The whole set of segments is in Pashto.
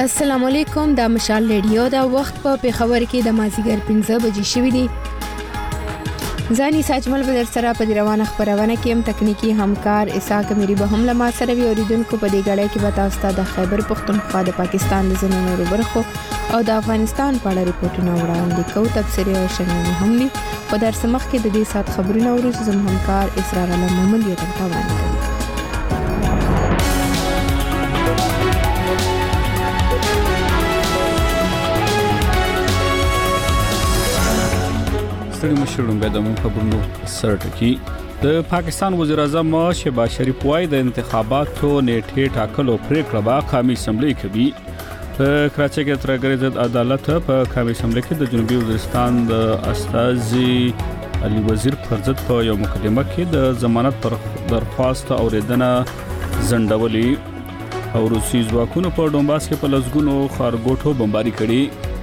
السلام علیکم د مشال ریډیو دا وخت په پیښور کې د مازیګر 15 بجې شوې دي. ځاني ساجمل بدر سره په روانه خبرونه کې هم تکنیکی همکار اسحاق میری به هم لما سره وی اوریدونکو په دې غړې کې به تاسو ته د خیبر پختونخوا د پاکستان د زنونو برخو او د افغانستان په اړه ریپورتونه وړاندې کوو. تبصرې او شننې هم دي. په درس مخ کې د دې سات خبرونه ورسره زموږ همکار اسرار الله محمد یې تنظیم کوي. ستړي مشرون به د مون خبرونو سرټکی د پاکستان وزیر اعظم شهباز شریف وايي د انتخاباتو نیټه ټاکلو پریکړه به قومي اسمبلی کوي. په کراچۍ کې ترګری ضد عدالت په قومي اسمبلی کې د جنوبي وزیرستان د استاذي علي وزیر پر ضد په یو مقدمه کې د ضمانت پر درخواست اوریدنه ځنډولې او روسي ځواکونو په ډومباس کې په لسګونو خارګوټو بمباري کړې.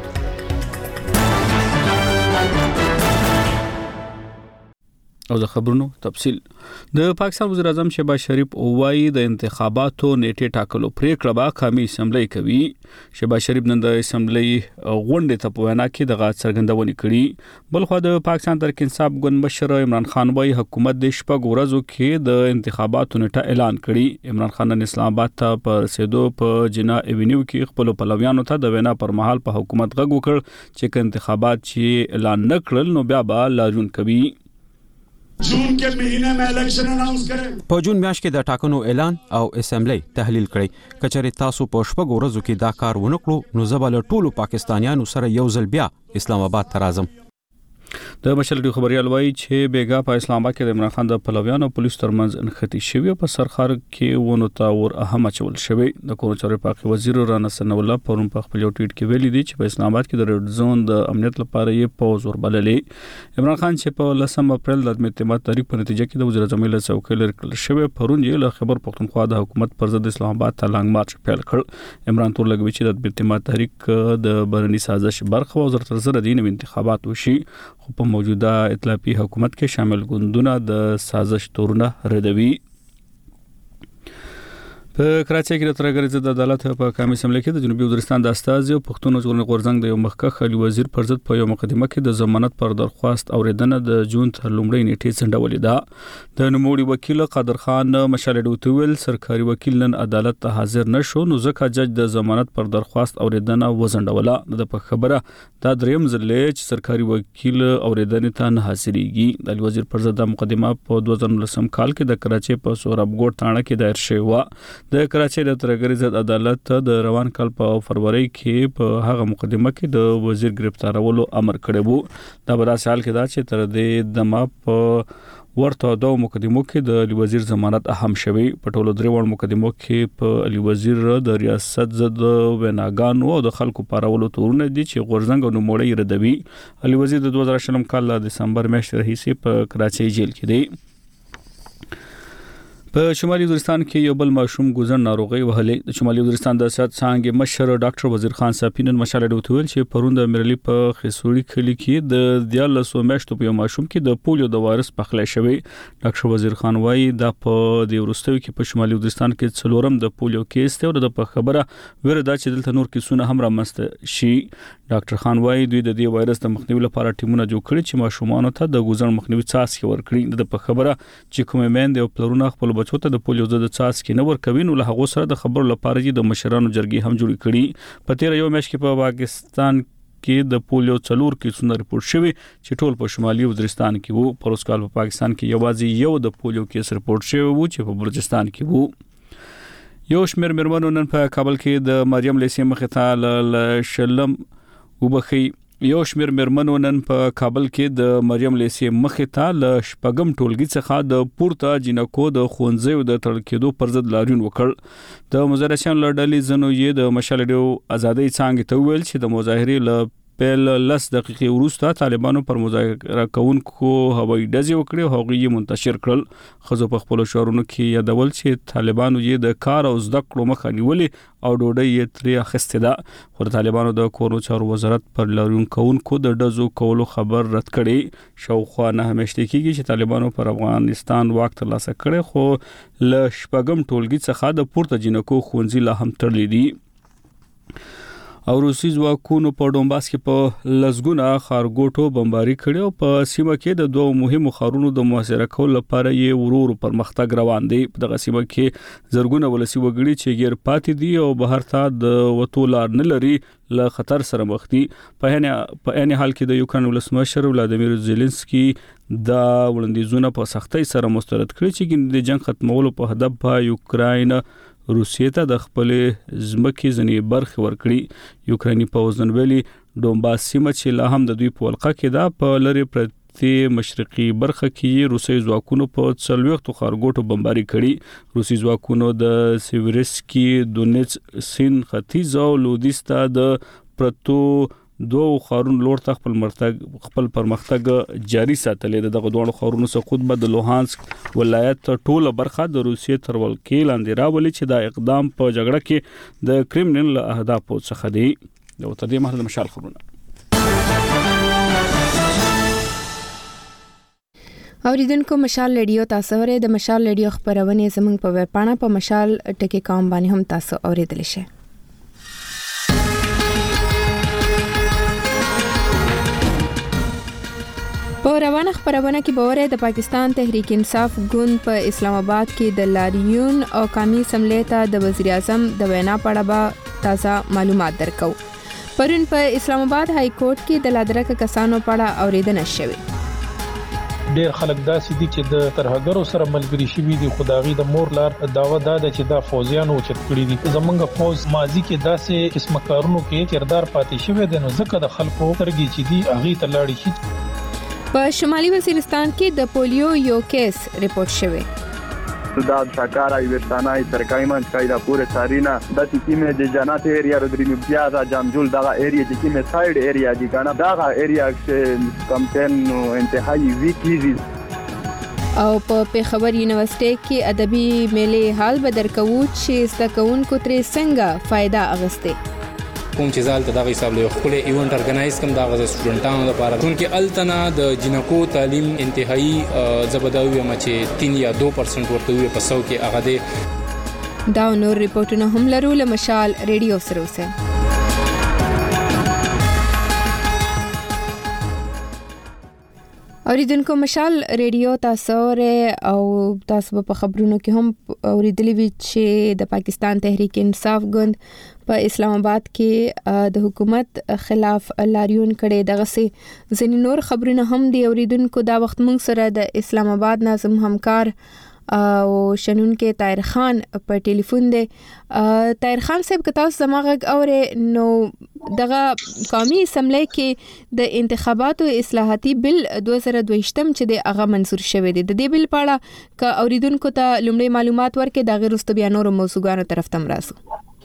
او د خبرونو تفصیل د پاکستان وزیر اعظم شهباز شریف وايي د انتخاباتو نیټه ټاکلو پریکړه به قومي اسمبلی کوي. شهباز شریف نن د اسمبلی غونډې ته په وینا کې د څرګندونې کړې. بلخو د پاکستان تحریک انصاف ګوند مشر عمران خان وايي حکومت د شپږ ورځو کې د انتخاباتو نیټه اعلان کړي. عمران خان نن اسلام آباد ته په رسیدو په جنا ایونیو کې خپل پلویانو ته د وینا پر مهال په حکومت غږ وکړ چې انتخابات چې اعلان نکړل نو بیا به لاریون کوي. جون के महीने में इलेक्शन अनाउंस करें. په جون میاشت کې د ټاکنو اعلان او اسمبلی تحلیل کړي. کچېرې تاسو په شپږ ورځو کې دا کار ونکړو نو زبل ټولو پاکستانیانو سره یو ځل بیا اسلام آباد ته راځم. د مشلډي خبريال وایي چې بیګا په اسلام آباد کې د عمران خان د پلویانو پولیس ترمنځ انختی شوی په سرخار کې ونه تا ور اهم چول شوی. د کور چارې پاک وزیر رانا سن الله پرون په خپل ټویټ کې ویلي دی چې په اسلام آباد کې د ریډ زون د امنیت لپاره یې پوز ور بللې. عمران خان چې په 10 اپریل د اعتماد تاریخ په نتیجه کې د وزیر اعظم له څوکۍ لري کړل شوی. پرون یې له خبر پختونخوا د حکومت پر ضد اسلام آباد ته لانګ مارچ پیل کړ. عمران تور لګوي چې د اعتماد تاریخ د برني سازش برخه او تر زر دین انتخابات وشي خو په موجوده اطلافي حکومت کې شامل ګوندونه د سازش تورونه ردوي. په کراچۍ کې د ترګری ضد عدالت په قومي اسمبلی کې د جنوبي وزیرستان د استاذ او پښتون ژغورنې غورځنګ د یو مخکښ علي وزیر پر ضد په یو مقدمه کې د ضمانت پر درخواست اوریدنه د جون تر لومړۍ نیټې ځنډولې ده. د نوموړي وکیل قادر خان مشالډ وتویل سرکاري وکیل نن عدالت ته حاضر نشو نو ځکه جج د ضمانت پر درخواست اوریدنه وځنډوله. د په خبره دا دریم ځل چې سرکاري وکیل اوریدنې ته نه حاضرېږي. د علي وزیر پر ضد مقدمه په 2019 کال کې د کراچۍ په سورابګوټ تاڼه کې دایر شوی و. د کراچۍ د ترګری ضد عدالت د روان کال په فروری کې په هغه مقدمه کې د وزیر گرفتارولو امر کړی وو. دا په داسې حال کې دا چې تر دې دمه په ورته دوه مقدمو کې د علي وزیر ضمانت اهم شوی. په ټولو درې وړ مقدمو کې په علي وزیر د ریاست ضد وناګانو او د خلکو پارولو تورونه دي چې غورځنګ او نوموړی ردوي. علي وزیر د 2020 کال د دسمبر میاشتې راهیسې په کراچۍ جیل کې دی. په شمالي وزیرستان کې یو بل ماشوم ګوزن ناروغي وهلې. د شمالي وزیرستان د صحت څانګې مشر ډاکټر وزیر خان صافینن مشالډ وتویل چې پروند امرلی په خسوړی کلی کې د 14 میاشتو په ماشوم کې د پولیو د وایرس پخلی شوی. ډاکټر وزیر خان وايي دا په د ورستوي کې په شمالي وزیرستان کې څلورم د پولیو کیس ته ور د په خبره وردا چې دلته نور کیسونه هم رامست شي. ډاکټر خان وايي دوی د دې وایرس د مخنیوي لپاره ټیمونه جوړ کړي چې ماشومان ته د ګوزن مخنیوي څاڅکي ورکړي. د په خبره چې کومې مېند او پلرونه خپل بچو ته د پولیو ضد څاڅکي نه ورکوي نو له هغه سره د خبرو لپاره د مشرانو جرګې هم جوړ کړي. په تیر یو میاشت کې په پاکستان کې د پولیو 4 کیسونه رپورټ شوي چې ټول په شمالي وزیرستان کې وو. پروسکال په پاکستان کې یوازې یو د پولیو کیس رپورټ شوی وو چې په بلوچستان کې وو. یو شمېر مېرمنو نن په کابل کې د مریم لیسې مخې ته شلم وبخي. یو شمېر مېرمنو نن په کابل کې د مریم لیسې مخې ته ل شپږم ټولګي څخه د پورته جنکو د خونځو د تړل کېدو پر ضد لاریون وکړ. د مظاهرچیانو له ډلې ځنو یې د مشالډو ازادۍ څانګې ته ویل چې د مظاهرې له پیل 10 دقیقې وروسته طالبانو پر مذاکره کوونکو هوایي ډزې وکړې او هغوی یې منتشر کړل. خزو په خپل شعارونو کې یادول چې طالبانو یې د کار او زده کړو مخه نیولې او ډوډۍ یې ترې اخیستې ده. خو طالبانو د کورونو چارو وزارت پر لاریون کوونکو د ډزو کولو خبر رد کړي. شاوخوا نه همیشته کېږي چې طالبانو پر افغانستان واک ترلاسه کړي خو ل شپږم ټولګي څخه د پورته جنکو ښوونځي لا هم تړلې دي. او روسي ځواکونو په ډونباس کې په لزګونه خارګوټو بمباري کړي او په سیمه کې د دوه مهمو ښارونو د محاصره کولو لپاره یې ورور پرمختګ روان دی. په دغه سیمه کې زرګونه ولسی وګړي چې غیر پاتې دي او بهر ته د وټو لار نه لري له خطر سره مخ دي. په عین حال کې د یوکرين ولسمشر ولادیمیر زيلنسکي دا وړاندیزونه په سختۍ سره مسترد کړي چې د جنگ ختمولو په هدف په یوکرين روسیې ته د خپل ځمکې ځنې برخه ورکړي. یوکراني پوځ نن ویلي ډونباس سیمه چې لا هم د دوی په ولقه کې دا په لری پرتی مشرقي برخه کې روسي ځواکونو په 40 خارګوټو بمباري کړي. روسي ځواکونو د سیوریسکي دونیټس سین ختیځ او لودیستا د پرتو دوه خارونو لور ته خپل پرمختګ جاری ساتلې. دغه دوه خارونو څخه خود به د لوهانسک ولایت ټوله برخه د روسیې تر ولکې لاندې راولي چې دا اقدام په جګړه کې د کرملین له اهدافو څخه دی. د تر دې مهال د مشال خبرونه اوریدونکو مشال ریډیو تاسو ورې د مشال ریډیو خبرونه زموږ په ویب پاڼه په مشال ټکی کام باندې هم تاسو اوریدل شئ. په روانه خبرونه کې باور د پاکستان تحریک انصاف ګوند په اسلام آباد کې د لاریون او قومي اسمبلی ته د وزیر اعظم د وینا په اړه تازه معلومات درکو. پرون په اسلام آباد های کورټ کې د لادرکه کسانو په اړه اوریدنه شوې. ډېر خلک داسې دي چې د ترهګرو سره ملګری شوي دي. خدایي د مور لار داوا ده چې دا فوجیانو چت کړی دي. زمونږ فوج ماضي کې داسې قسم کارونو کې کردار پاتې شوی دی نو ځکه د خلکو ترګي چې دي اغي ته لاړی شي. په شمالي وزیرستان کې د پولیو یو کیس ریپورت شوی. دا شکارا ویرستانه سرکاري منځ دا پوره سارینا د تیمه د جنات ایریا رودرینو پیازا جامجول دا ایریا چې کیمه ساید ایریا دي کنه دا ایریا چې کمپین انتهایی ویکیزي. او په پیښور یونیورسيټي کې ادبي میلې حال بدر کوو چې ستکونکو تر څنګه فائدہ اغسته. کوم چې زال ته دغه حساب له خپل ایونت ارګنایز کوم دغه سټوډنټانو لپاره چې التنا د جنکو تعلیم انتهایی زبداوی چې 3 یا 2% ورته وي په 100 کې هغه دي. دا نور ریپورتونه هم لرو له مشال ریډیو سره اوسه. اوریدونکو مشال ریډیو تاسو او تاسو په خبرونو کې هم اوریدلې وی چې د پاکستان تحریک انصاف ګوند په اسلام آباد کې د حکومت خلاف لاریون کړي. دغه سي ځینې نور خبرونه هم دی. اوریدونکو دا وخت موږ سره د اسلام آباد ناظم همکار او شنون کې طاهر خان په ټلیفون دی. طاهر خان صاحب که تاسو زموږ اورې نو دغه قومي اسمبلی کې د انتخاباتو اصلاحاتي بل 2022 چې د هغه منظور شوی دی. د دې بل په اړه ک اوریدونکو ته لومړی معلومات ورکړي دا غیر واستو بیا نور موضوعاتو طرف تم راسو.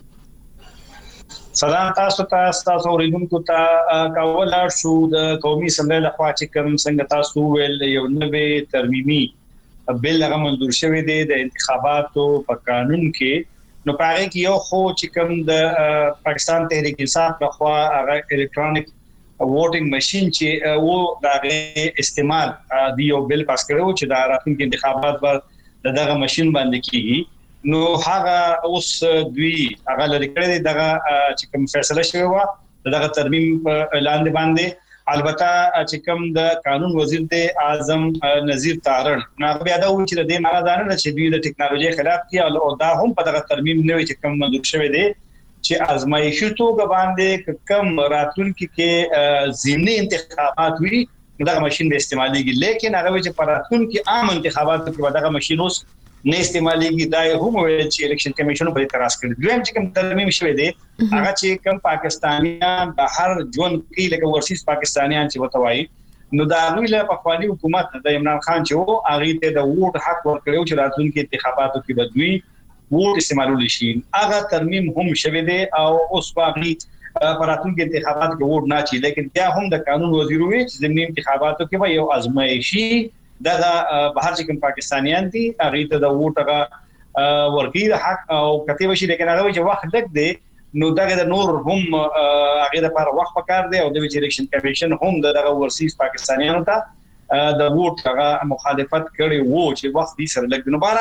سلام تاسو اوریدونکو ته کاول شو د قومي اسمبلی لخوا چې کوم څنګه تاسو ویل یو نوې ترمیمي بل هغه منظور شوی دی د انتخاباتو په قانون کې. نو پاره کې یو خو چې کوم د پاکستان تحریک انصاف لخوا هغه الکترونیک ووټینګ ماشين چې وو د استعمال دی یو بل پاس کړو چې د راتلونکي انتخابات پر دغه ماشين باندې کیږي. نو هغه اوس دوی هغه لري کړی دغه چې کوم فیصله شوی و دغه ترمیم په اعلان باندې. البته چې کوم د قانون وزیر د اعظم نذیر تارړ نو بیا دا و چې د دې معنا دا نه چې دوی د ټکنالوژي خلاف دي او دا هم په دغه ترمیم نه وي چې کوم منظور شوی دی چې ازمایښتي توګه باندې کوم راتلونکي کې ضمني انتخابات وي دغه ماشين به استعماليږي. لیکن هغه چې په راتلونکي عام انتخاباتو کې دغه ماشين اوس نه استعماليږي. دا هم ویل چې الیکشن کمیشن په اعتراض کړی. دویم چې کوم ترمیم شوی دی هغه چې کوم پاکستانیان بهر ژوند کوي لکه ورسیز پاکستانیان چې وتوایي نو دا غوی له پخوانی حکومت د عمران خان چې وو هغه ته د ووټ حق ورکړو چې راتلونکي انتخاباتو کې بدوي ووټ استعمالول شي. هغه ترمیم هم شوی دی او اوس باقي راتلونکي انتخابات کې ووټ نه چي. لیکن بیا هم د قانون وزیر وی چې د انتخاباتو کې یو ازمایشي دا بهر چې کوم پاکستانیان دي هغه ته د ووټ هغه ورګي حق او کته وشي. لیکن هغه چې وخت لګ دی نو دا د نور هم هغه لپاره وخت پکار دی او د الیکشن کمیشن هم دغه ورسیز پاکستانیانو ته د ووټ هغه مخالفت کړي وو چې وخت یې سره لګ. نو بهرحال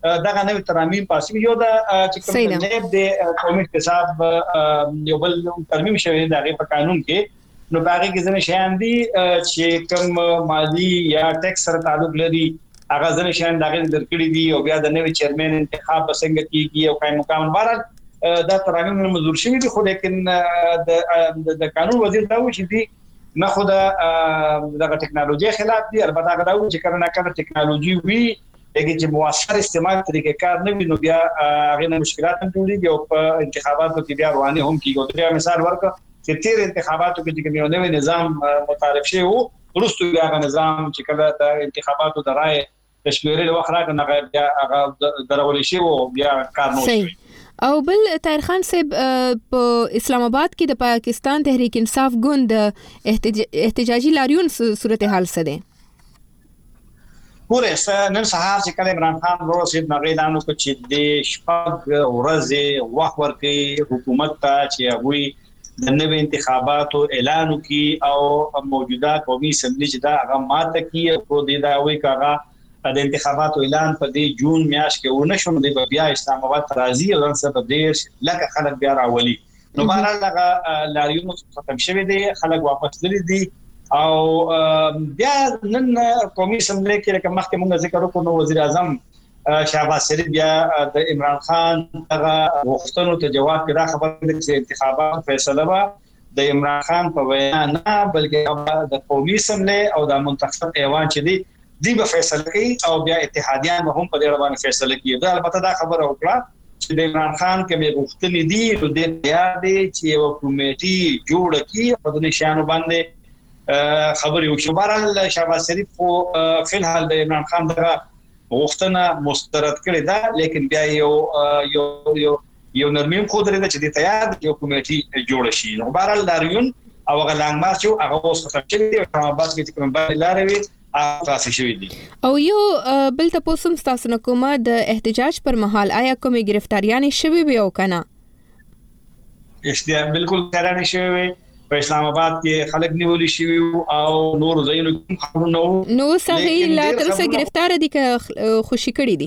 دغه نوې ترمیم پاسې یو د چې کوم نه د قومي اقتصاد یو بل ترمیم شوی د په قانون کې نو باغې کې ځنه شیان دي چې کوم مالی یا ټیکس سره تعلق لري هغه ځنه شیان دغه درکړي دي او بیا د نوې چیرمن انتخاب څنګه کیږي او قائم مقام بهر دا ترمیم منظور شوی دي خو لیکن د قانون وزیر دا و چې دي نه خو د ټکنالوژي خلاف دي البته هغه دا و چې کله نه کله ټکنالوژي وي لکه چې موثر استعمال طریقې کار نه وي نو بیا هغه نه مشکلات هم جوړيږي او په انتخاباتو کې بیا رواني هم کیږي دا مثال ورکړه چې تیر انتخاباتو کې چې یو نوې نظام متعارف شوی وو ورستو بیا هغه نظام چې کله د انتخاباتو د رائے تشویري وخت راغی بیا هغه درول شي او بیا کار نه وشي او بل طاهر خان صاحب په اسلام آباد کې د پاکستان تحریک انصاف ګوند احتجاجي لاریون صورتحال څه ده پورې نن سهار چې کله عمران خان ورسېد نو اعلان وکړ چې د شپږ ورځې وخت ورکړي حکومت ته چې هغه د نوې انتخاباتو اعلان وکړي او موجوده قومي اسمبلی چې دا هغه ماته کیه کو دی دا وایي کاغه د انتخاباتو اعلان په دې جون میاشت کې ونه شو د بیا اسلام آباد راځي او ځکه په دې لکه خلک بیا راولي نو بهر هغه لاریون ختم شوه دي خلک واپس لري دي او بیا نن قومي اسمبلی کې لکه مخکې موږ ذکر وکړو نو وزیر اعظم شهباز شریف بیا د عمران خان هغه وختونو ته جواب کړه خبره چې انتخابات فیصله وا د عمران خان په وینا نه بلکې د قومي اسمبلی او د منتخب ایوان چې دی به فیصله کوي او بیا اتحادیان هم په دې اړه باندې فیصله کوي دا البته دا خبره وکړه چې د عمران خان کومې غوښتنې دي نو د یادې چې یو کمیټي جوړ کړي په دې شانو باندې خبرې وشو بهرحال شهباز شریف خو فلحال د عمران خان دغه غوښتنه مسترد کړې ده لیکن بیا یو نرمیم خو درې چې د تیار یو کمیټي جوړ شي نو بهرحال لاریون او غلنګ مارچ هغه اوس ختم شوی دی په بس کې کوم بل لارې تاسو شوی دي او یو بل تاسو هم تاسو نه کومه د احتجاج پر مهال آیا کومه گرفتاریان شوی به او کنه اشتیا بالکل کارانه شوی په اسلام آباد کې خلک نیول شوی او نور زینو خبرونه نو صحیح لا تر څه گرفتار دي که خوشی کړی دي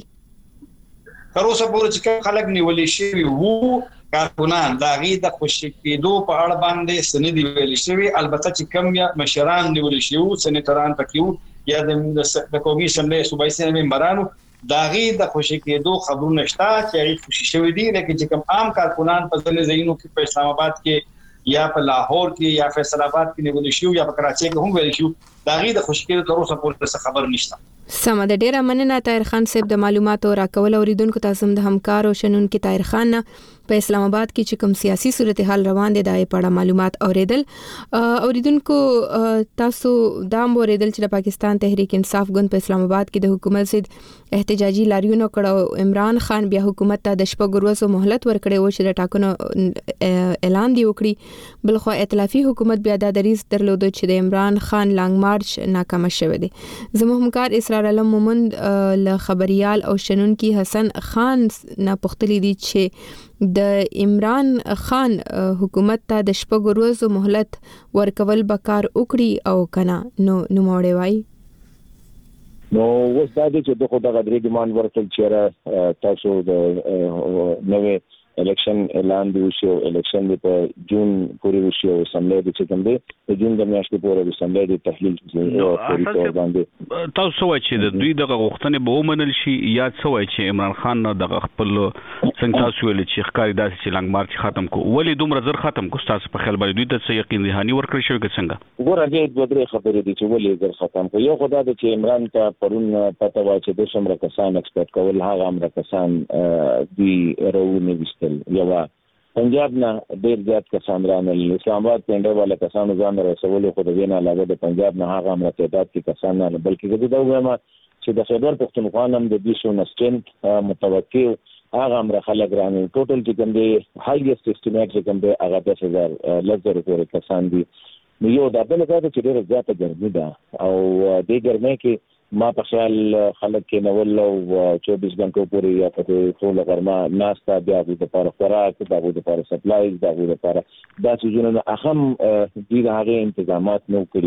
تر اوسه پورې چې خلک نیول شوی وو کارکونان دا غي د خوشی کېدو په اړه باندې سندې ویل شوی البته چې کم یا مشران نیول شوی سنټران پکيو یا د قومي اسمبلی صوبایي اسمبلی ممبرانو دا غي د خوشی کېدو خبرونه شته چې خوشی شوی دي لکه چې کم عام کارکونان په ځینې ځایونو کې په اسلام آباد کې یا په لاهور کې یا فیصل آباد کې نیول شوی یا په کراچۍ کې هم ویل شوی دا غي د خوشی کېدو تر اوسه پورې خبر نشته سم د ډیره مننه طاهر خان صاحب د معلوماتو راکول اوریدونکو تاسو د همکار او شنن کې طاهر خان په اسلام آباد کې چې کوم سیاسي صورتحال روان دي د پړه معلومات اوریدونکو تاسو دا اوریدل چې د پاکستان تحریک انصاف ګوند په اسلام آباد کې د حکومت ضد احتجاجي لاریون کړه عمران خان بیا حکومت ته د شپږ ورځو مهلت ورکړي و چې د ټاکنو اعلان دی وکړي بلخو ائتلافي حکومت بیا د دریز درلود چې د عمران خان لانګ مارچ ناکام شوه دي زموږ همکار اسرار علم مومند له خبريال او شنونکي حسن خان نه پوښتلي دي چې د عمران خان حکومت ته د شپږ ورځو مهلت ورکول بکار وکړي او کنه نو موړې وای نو وساده چې دغه درې ډیماند ورکړل چې تاسو د نوې الیکشن اعلان دی شو الیکشن په جون پورې وشو اسمبلی د چې کوم دی د جون د میاشتې پورې اسمبلی د تحلیل پورې باندې تاسو وایي چې د دوی دغه غوښتنې به ومنل شي یا څه وایي چې عمران خان دغه خپل څنګه تاسو ویل چې ښکاری داسې چې لانګ مارچ ختم کو ولې دومره زر ختم کو تاسو په خیال باندې دوی ته څه یقین ذهني ورکړی شوی څنګه ګوره دې دوه درې خبرې دي چې ولې زر ختم کو یو خدای د چې عمران ته پرون پته وایي چې د څومره کسان ایکسپیکټ کول هغه امر کسان دی روونه وستل یو پنجاب نه ډېر زیات کسان رانل اسلام آباد پنده والا کسان ځان رسول خو د وینا علاوه د پنجاب نه هغه امر تعداد کې کسان نه بلکې دا وایم چې د خیبر پختونخوا هم د 219 متوقع هغه امر خلک رانل ټوټل چې کوم دی هایست اسټیمیټ چې کوم دی هغه 10000 لږ پورې کسان دي نو یو دا بل ځای چې ډېر زیاته ګرمي ده او د ګرمۍ کې ما په خیال خلک کې نو ولو 24 غنټو پورې یا په ټول غرمه ناستا بیا د لپاره خوراک د لپاره سپلایز د لپاره دا چې جنونو اهم دي هغه تنظیمات نو کړی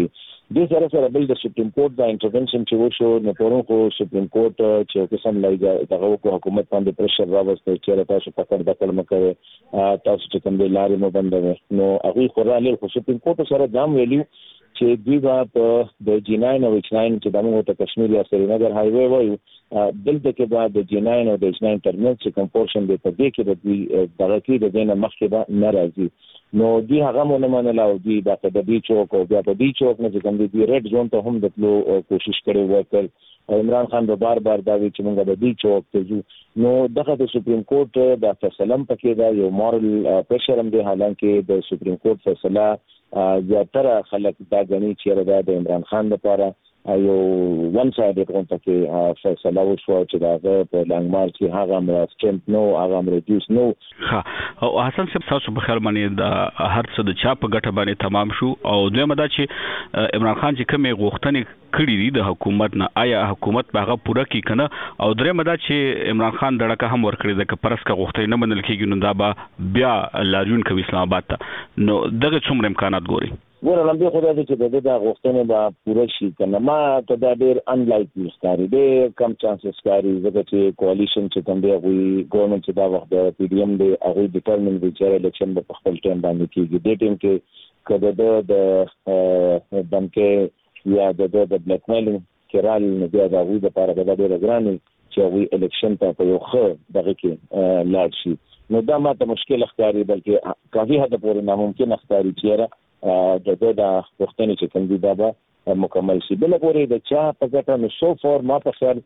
د سره بل د سپریم کورټ د انټرونشن چې وشو نو پرون خو سپریم کورټ چې قسم لایي دغه حکومت باندې پرشر راوستي چې تاسو پکړ د کلمه کوي تاسو چې کوم د لارې مو بندوي نو هغه خو را لې خو سپریم کورټ سره دام ویلي چې دوی په د جناین او اچناین چې دمو ته کشمیر یا سرینگر هایوي وایي دلته کې بعد د جناین او د اچناین ترمنځ چې کوم پورشن دی په دې کې د دوی دغه کې د دینه مخکې به ناراضي نو دی هغه مونږ منل او دی د دې چوک او بیا په دې چوک نه چې کوم دی ریډ زون ته هم د تلو کوشش کړي وکړ عمران خان به بار دا وی چې موږ د دې چوک ته ځو نو دغه د سپریم کورټ د فیصله پکې دا یو مورل پریشر هم دی حالانکه د سپریم کورټ فیصله زیاتره خلک دا غني چې د عمران خان لپاره یو ون سایډ غونډه کې فیصله وشو چې دا په لانګ مارچ کې هغه امر سټمپ نو هغه امر ریډیوس نو او حسن صاحب تاسو په خیر باندې د هر څه د چا په ګټه باندې تمام شو او دوی مدا چې عمران خان چې کومه غوښتنې کړې دي د حکومت نه آیا حکومت هغه پوره کوي کنه او درې مدا چې عمران خان دړه هم ورکړي د پرس کا غوښتنې نه منل کېږي نو دا به بیا لاریون کوي اسلام آباد ته نو دغه څومره امکانات ګوري ګوره لمبي خدای دې چې د غوښتنې به پوره شي کنه ما ته دا ډېر انلایکلی ښکاري ډېر کم چانسز ښکاري ځکه چې کوالیشن چې کوم دی هغوی ګورنمنټ چې دا وخت د پی ډی ایم دی هغوی ډیټرمن دی چې الیکشن به په خپل ټایم باندې کېږي دې ټیم کې کده د دمکې یا د بلیک میلینګ کېرال نه بیا د هغوی لپاره دا ډېره ګرانه چې هغوی الیکشن ته په یو ښه دغه کې لاړ شي نو دا ماته مشکل ښکاري بلکې کافي حد پورې ناممکن ښکاري چې د وختونو چې کوم دی دا به مکمل شي بل پورې د چا په ګټه نو سو فور ما په خیر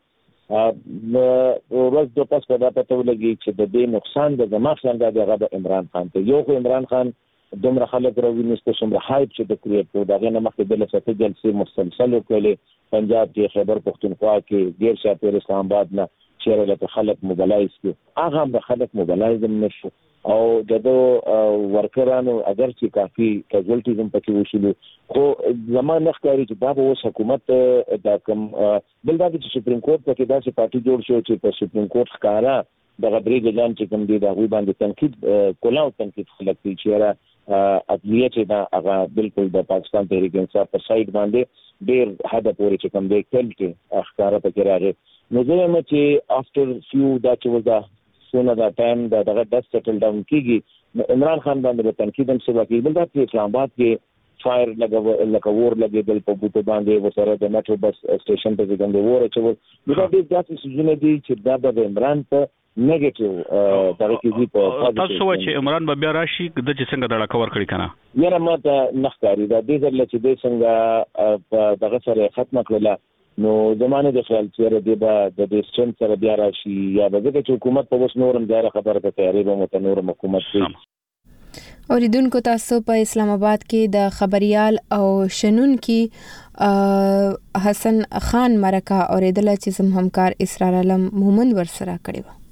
ورځ د پاس په دا پته ولګي چې د دې نقصان د زما څنګه دی هغه عمران خان ته یو خو عمران خان دومره خلک راوینځي څومره هایپ چې د کریټ په دغه نه مخکې د لسته جلسې مسلسل وکړي پنجاب کې خیبر پختونخوا کې ډیر شاته اسلام آباد نه چیرې له خلک موبلایز کړي هغه به خلک موبلایز نشو او دغه ورکرانو اگر چې کافي کیجوالټیز هم پکې وشول خو زمانه ښکاري چې دا به اوس حکومت دا کوم بل دا چې سپریم کورټ پکې دا چې پارټي جوړ شو چې په سپریم کورټ ښکارا د غبري ګلان چې کوم دی دا غوي باندې تنقید کولاو تنقید خلک چې را عدلیه چې دا هغه بالکل د پاکستان تحریک انصاف په سایډ باندې ډیر حد پورې چې کوم دی کلټ ښکارا پکې راغی نو زه هم چې افټر فیو دا چې ودا سونه دا ټایم دا دغه د سټل ډاون کیږي عمران خان باندې تنقید هم سبا کیږي بل دا چې اسلام آباد کې فایر لګور لګیدل په بوته باندې وسره د میټرو بس سټیشن ته څنګه وره چې دا د داسې سيزونه دي چې دا د عمران په نیگیټیو دغه کې په تاسو چې عمران به بیا راشي د چې څنګه دړه کور کړی کنه یاره ماته نخکاری دا د دې چې د څنګه دغه سره ختمه کړله نو زمانه د خیال چې د دې سټن سره بیا راشي یا د دې حکومت په وس نورم ځای خبره ته تیاری به متنور حکومت شي اوریدونکو تاسو په اسلام آباد کې د خبريال او شنن کې حسن خان مرکه اوریدل چې زم همکار اسرار علم مومن ورسره کړی و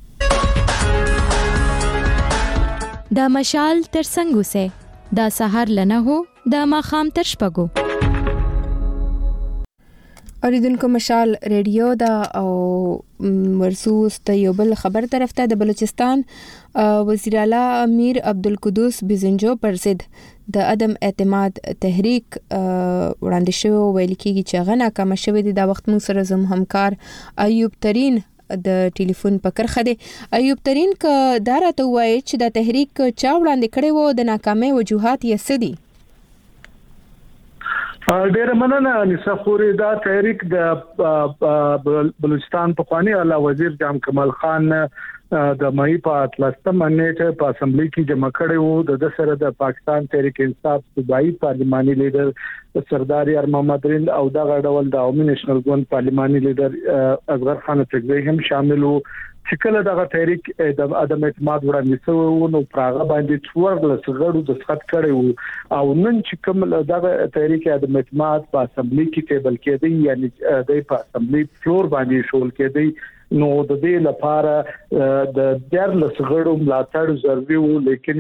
دا مشال تر څنګه سه دا سحر لنه هو دا ماخام تر شپګو اوریدونکو مشال ریډیو دا او ورسوس ته یو بل خبر طرف ته د بلوچستان وزیر اعلی امیر عبدالقدوس بزنجو پر ضد د عدم اعتماد تحریک وړاندې شو ویل کېږي چې غنا کم شوی دی دا وخت مو سره زم همکار ایوب ترين د ټلیفون په کرخه دی ایوب ترين ک دارته وایي چې د تحریک چا وړاندې کړي وو د ناکامۍ وجوهات یې سدي ډېر مننه نصفوري دا تحریک د بلوچستان په خواني اعلی وزیر جام کمال خان د مې په 13 منېټه په اسمبلی کې جمع کړي وو د سره د پاکستان تحریک انصاف صوبایي پارلماني لیډر سردار یار محمد رند او د غړول د عوامي نېشنل ګوند پارلماني لیډر اصغر خان تګوي هم شامل وو چې کله دغه تحریک د عدم اعتماد وړاندې شو نو پراغه باندې څوړل سغړو د سخت کړي وو او نن چې کوم دغه تحریک عدم اعتماد په اسمبلی کې ټیبل کېدی یعنی د په اسمبلی فلور باندې شول کېدی نو د دې لپاره د دیارلس غړو ملاتړ ضروري وو لیکن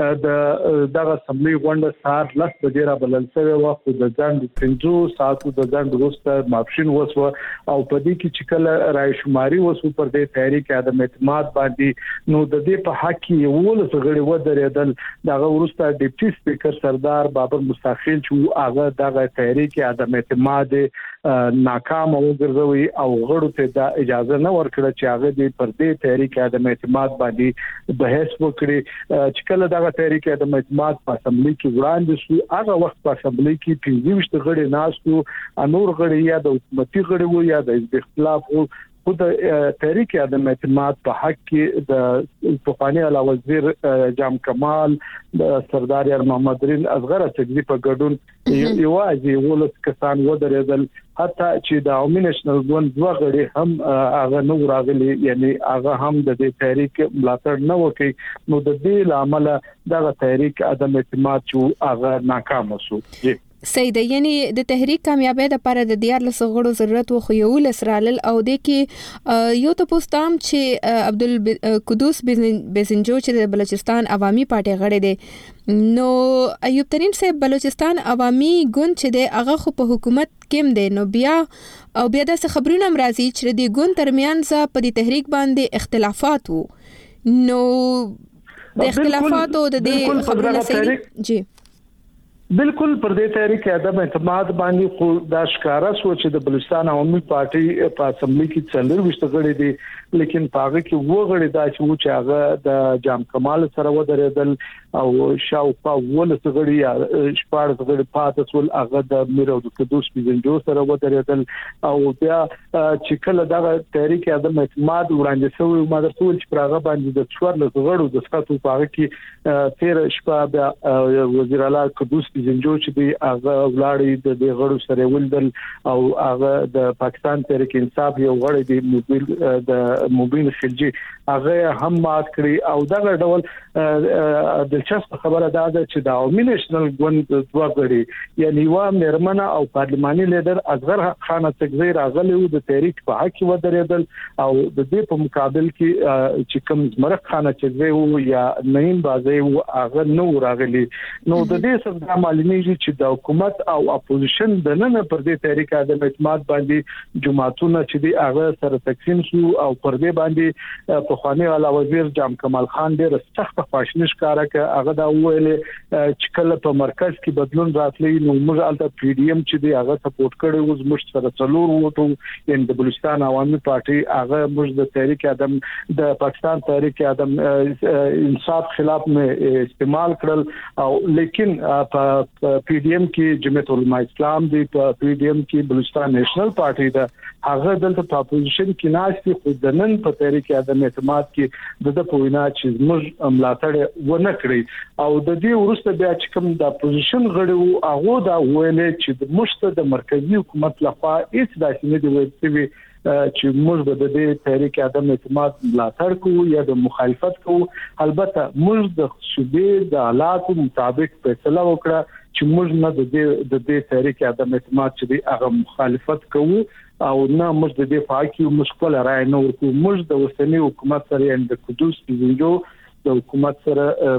د دغه اسمبلی غونډه سار لس بجې را بلل شوې و خو د ځان د 5 ساعتو د ځان وروسته ماپشن وسو او په دې کې چې کله رای شماري وسو پر دې تحریک عدم اعتماد باندې نو د دې په حق کې ولس غړي و درېدل دغه وروسته ډیپټي سپیکر سردار بابر مستخیل چې هغه دغه تحریک عدم اعتماد ناکام وګرځوي او غړو ته د اجازه نه ورکړه چې هغه دې پر دې تحریک عدم اعتماد باندې بحث وکړي چې کله دغه تحریک عدم اعتماد په اسمبلی کې وړاندې شو هغه وخت په اسمبلی کې 15 غړي ناستو انور غړي یا د حکومتي غړي وو یا د اختلاف وو خود تحریک عدم اعتماد په حق کې د پخوانی اعلی وزیر جام کمال سردار یار محمد رین اصغر چګزی په ګډون یوازې ولس کسان و درېدل حتی چې د عوامي نېشنل ګوند دوه غړي هم هغه نو راغلي یعنی هغه هم د دې تحریک ملاتړ نه وکړي نو د دې لامل د تحریک عدم اعتماد چې هغه ناکام شو. سید یعنی د تحریک کامیابی لپاره د دیارلس غړو ضرورت و خو یو لسرال او د کې یو ته پوستام چې عبدالقدوس بزنجو چې د بلوچستان عوامي پارټي غړی دی نو ایوب ترین صاحب بلوچستان عوامي ګوند چې د هغه خو په حکومت کې دی نو بیا د خبرونو مرضی چې د ګوند ترمنځ په دې تحریک باندې اختلافات وو نو د اختلافاتو د دې خبرونه صحیح جی بالکل پر دې تحریک عدم اعتماد باندې خو دا ښکارا سو چې د بلوچستان عوامي پارټي په اسمبلی کې 40 غړي دي لیکن پاغه کې و غړي دا چې هغه د جام کمال سره و درېدل او شاوخوا ولس غړي یا شپږ غړي پاتې ول هغه د میرو د قدوس بزنجو سره و درېدل او بیا چې کله دا تحریک عدم اعتماد وړاندې شوی مدرسول چې پرغه باندې د 14 غړو د سقطو پاغه کې 13 شپه بیا وزیر اعلی قدوس بزنجو چې دی هغه ولاړی د غړو سره ولدل او هغه د پاکستان تحریک انصاف یو غړی دی د موبین خلجی هغه هم مات کړی او دا ډول دلچسپ خبره ده چې د عوامي نېشنل ګوند دوه غړي یعنی و مرمنه او پارلماني لیډر اصغر خان چګزی راغلی و د تحریک په حق و درېدل او د دې په مقابل کې چې کوم زمرک خان چګزی و یا نعیم بازی و هغه نو راغلی نو د دې سره معلومیږي چې د حکومت او اپوزیشن د نن پر دې تحریک عدم اعتماد باندې جماعتونه چې دی هغه سره تقسیم شو او پر دې باندې په خواني اعلی وزیر جام کمال خان ډېر سخت خواشنی ښکارا ک هغه دا ویل چې کله په مرکز کې بدلون راتلی نو موږ الته پی ډی ایم چې دی هغه سپورټ کړي اوس موږ سره څلور ووټو ان د بلوچستان عوامي پارټي هغه موږ د تحریک عدم د پاکستان تحریک عدم انصاف خلاف مې استعمال کړل او لیکن په پی ډی ایم کې جمعیت علماء اسلام دی په پی ډی ایم کې بلوچستان نېشنل پارټي ده هغه دلته په اپوزیشن کې ناشتي خو د نن په تحریک عدم اعتماد کې د پوینا چې موږ ملاتړ ونه کړی او د دې ورسته بیا چې کوم د اپوزیشن غړي هغه دا ویل چې د مشته د مرکزی حکومت لخوا هیڅ داسې نه دی ویل چې موږ د دې تحریک عدم اعتماد ملاتړ کوو یا د مخالفت کوو البته موږ د صوبې د حالاتو مطابق فیصله وکړه چې موږ نه د دې تحریک عدم اعتماد چې هغه مخالفت کوو او نه موږ د دې فاکي مشکل راي نه ورکو موږ د وسنی حکومت سره د قدوس بزنجو د حکومت سره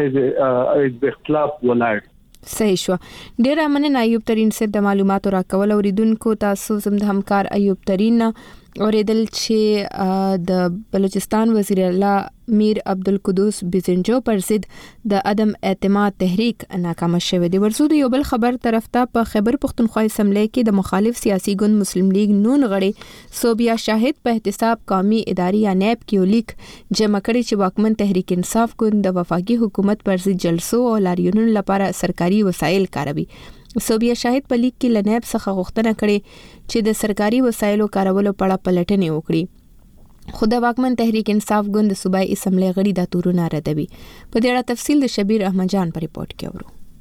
په اختلاف ولاړ صحیح شو. ډیر مننه ایوب ترین صاحب د معلوماتو راکول اوریدونکو تاسو زم د همکار ایوب ترین اوریدل چې د بلوچستان وزیر اعلی میر عبدالقدوس بزنجو پر ضد د عدم اعتماد تحریک ناکام شوه دی. ورسو د یو بل خبر طرف ته په خیبر پختونخوا اسمبلی کې د مخالف سیاسي ګوند مسلم لیگ نون غړي صوبیا شاهد په احتساب قومي اداري یا نیب کې لیک جمع کړي چې واکمن تحریک انصاف ګوند د وفاقي حکومت پر ضد جلسو او لاریونونو لپاره سرکاري وسایل کاروي. صوبیا شاهد په لیک کې لنیب څخه غوښتنه کړې چې د سرکاري وسایلو کارولو په اړه پلټنې وکړي خو د واکمن تحریک انصاف ګوند صوبایي اسمبلی غړي دا تورونه ردوي. په دې اړه تفصیل د شبیر احمد جان په ریپورت کې اورو.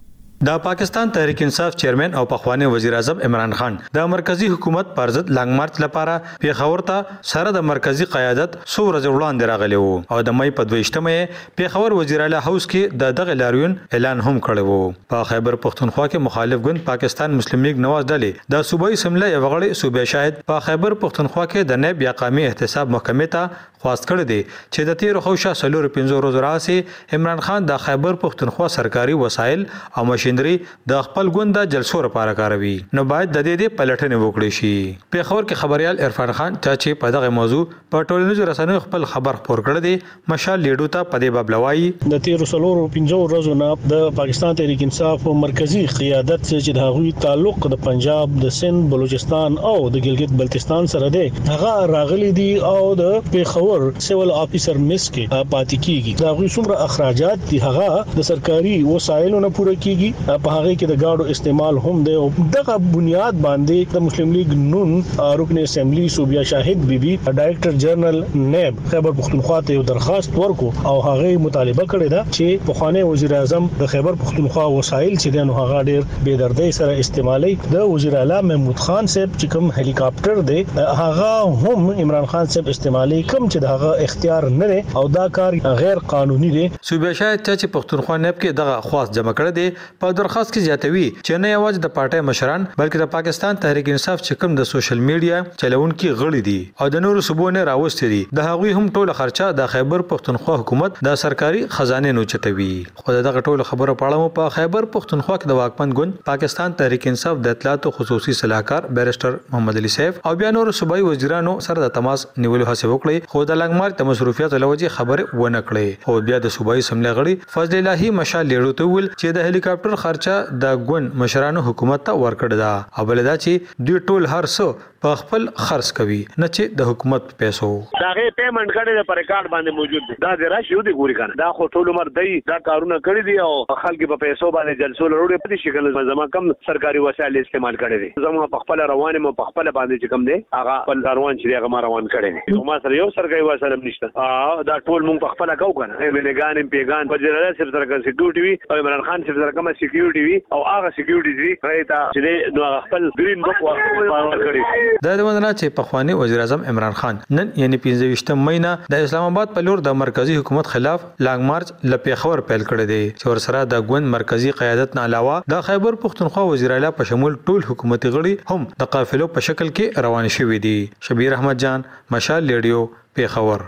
د پاکستان تحریک انصاف چیرمن او پخوانی وزیر اعظم عمران خان د مرکزی حکومت پر ضد لانګ مارچ لپاره پیښور ته سره د مرکزی قیادت څو ورځې وړاندې راغلی وو او د مې په 22مه پیښور وزیر اعلی هاوس کې د دغه لاریون اعلان هم کړی وو. په خیبر پختونخوا کې مخالف ګوند پاکستان مسلم لیگ نواز ډلې د صوبایي اسمبلی یو غړی صوبې شاهد په خیبر پختونخوا کې د نائب یا قومي احتساب محکمې ته خواست کړی دی چې د 13 خوشا سلور 15 ورځې راځي عمران خان د خیبر پختونخوا سرکاري وسایل او ماشينري د خپل ګوند د جلسو لپاره کاروي نو باید د دې پلټنې وکړي شي. پیښور کې خبريال عرفان خان چې په دغه موضوع په ټولنیزو رسنیو خپل خبر خپور کړی دی مشال لیډو ته په دې باب لوایي د 13 سلور 15 ورځې نه د پاکستان تحریک انصاف مرکزی قیادت چې د هغوی تعلق د پنجاب د سند بلوچستان او د ګلګت بلتستان سره دی هغه راغلي دي او د پیښور سیول افیسر مس کې پاتې کیږي دا غوي څومره اخراجات دي هغه د سرکاري وسایلو نه پوره کیږي په هغه کې د گاډو استعمال هم دی او دغه بنیاد باندې د مسلم لیگ نون رکن اسمبلی صوبیا شاهد بیبي ډایریکټر جنرال نیب خیبر پختونخوا ته یو درخواست ورکو او هغه مطالبه کړې ده چې پخوانی وزیر اعظم د خیبر پختونخوا وسایل چې دنه هغه ډیر بے دردۍ سره استعمالي د وزیر اعلی محمود خان صاحب چې کوم هلیکاپټر دی هغه هم عمران خان صاحب استعمالي کوم چې دغه اختیار نه لري او دا کار غیر قانوني دی. صوبیا شاهد چې پختونخوا نیب کې دغه خواست جمع کړی دی په درخواست کې زیاتوي چې نه یوازې د پارټي مشران بلکې د پاکستان تحریک انصاف چې کوم د سوشل میډیا چلونکي غړي دي او د نورو صوبونو راوستي دي د هغوی هم ټول خرچه د خیبر پختونخوا حکومت د سرکاري خزانه نو چتوي. خو دغه ټول خبره پاړم په خیبر پختونخوا کې د واکمن ګوند پاکستان تحریک انصاف د اطلاعات خصوصي صلاحکار بیرسټر محمد علي سیف او بیا نور صوبایي وزیرانو سره د تماس نیولو هڅه وکړي خو د لنګ مارچ د مصروفیت لوجه خبره ونه کړې او بیا د صوبایي اسمبلی غړي فضل الهي مشال لیډو ته ویل چې د هلیکاپټر خرچه د ګوند مشرانو حکومت ته ورکړه ده او بل دا چې دوی ټول هر څه په خپل خرڅ کوي نه چې د حکومت پیسو داغه پیمنٹ کړي د پر ریکارډ باندې موجود دي دا راشي دی ګوري کنه دا خو ټول عمر دی دا کارونه کړی دي او خلک په پیسو باندې جلسو لري په دې شکل زما کم سرکاري وسایل استعمال کړي دي زما په خپل روانه مو په خپل باندې چې کم دي هغه خپل روان چې هغه ما روان کړي دي ما سره یو سرکاري وسایل نشته دا ټول مونږ په خپل کو کنه ویلګان پیغان په جلال صرف سره سکیورټي وي او عمران خان صرف سره کوم سکیورټي وي او هغه سکیورټي دي رايته چې نو خپل گرین بک ورکړي کړي دا د وندنا چې پخوانی وزیر اعظم عمران خان نن یعنی 15 مې د اسلام آباد په لور د مرکزی حکومت خلاف لانګ مارچ لپیخور پیل کړی دی چې ورسره د ګوند مرکزی قیادت نه علاوه د خیبر پختونخوا وزیر اعلی په شمول ټول حکومتي غړي هم د قافلو په شکل کې روان شوي دي. شبیر احمد جان مشال لیډیو پیښور.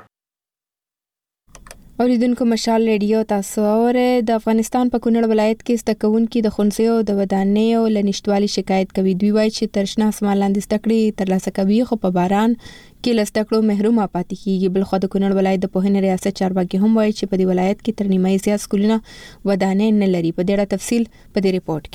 اوریدونکو مشال ریډیو تاسو اوره د افغانستان په کونړ ولایت کې ستکونکو د خونسیو د ودانیو لنشټوالي شکایت کوي. دوی وایي چې ترشنا سمالاندې ستکړې ترلاسه کوي خو په باران کې لستکړو محروم پاتې کیږي. بل خو د کونړ ولایت د پوهنې ریاست چارواکي هم وایي چې په دې ولایت کې تر نیمه زیات سکولونه ودانۍ نه لري. په دې اړه تفصیل په دې ریپورت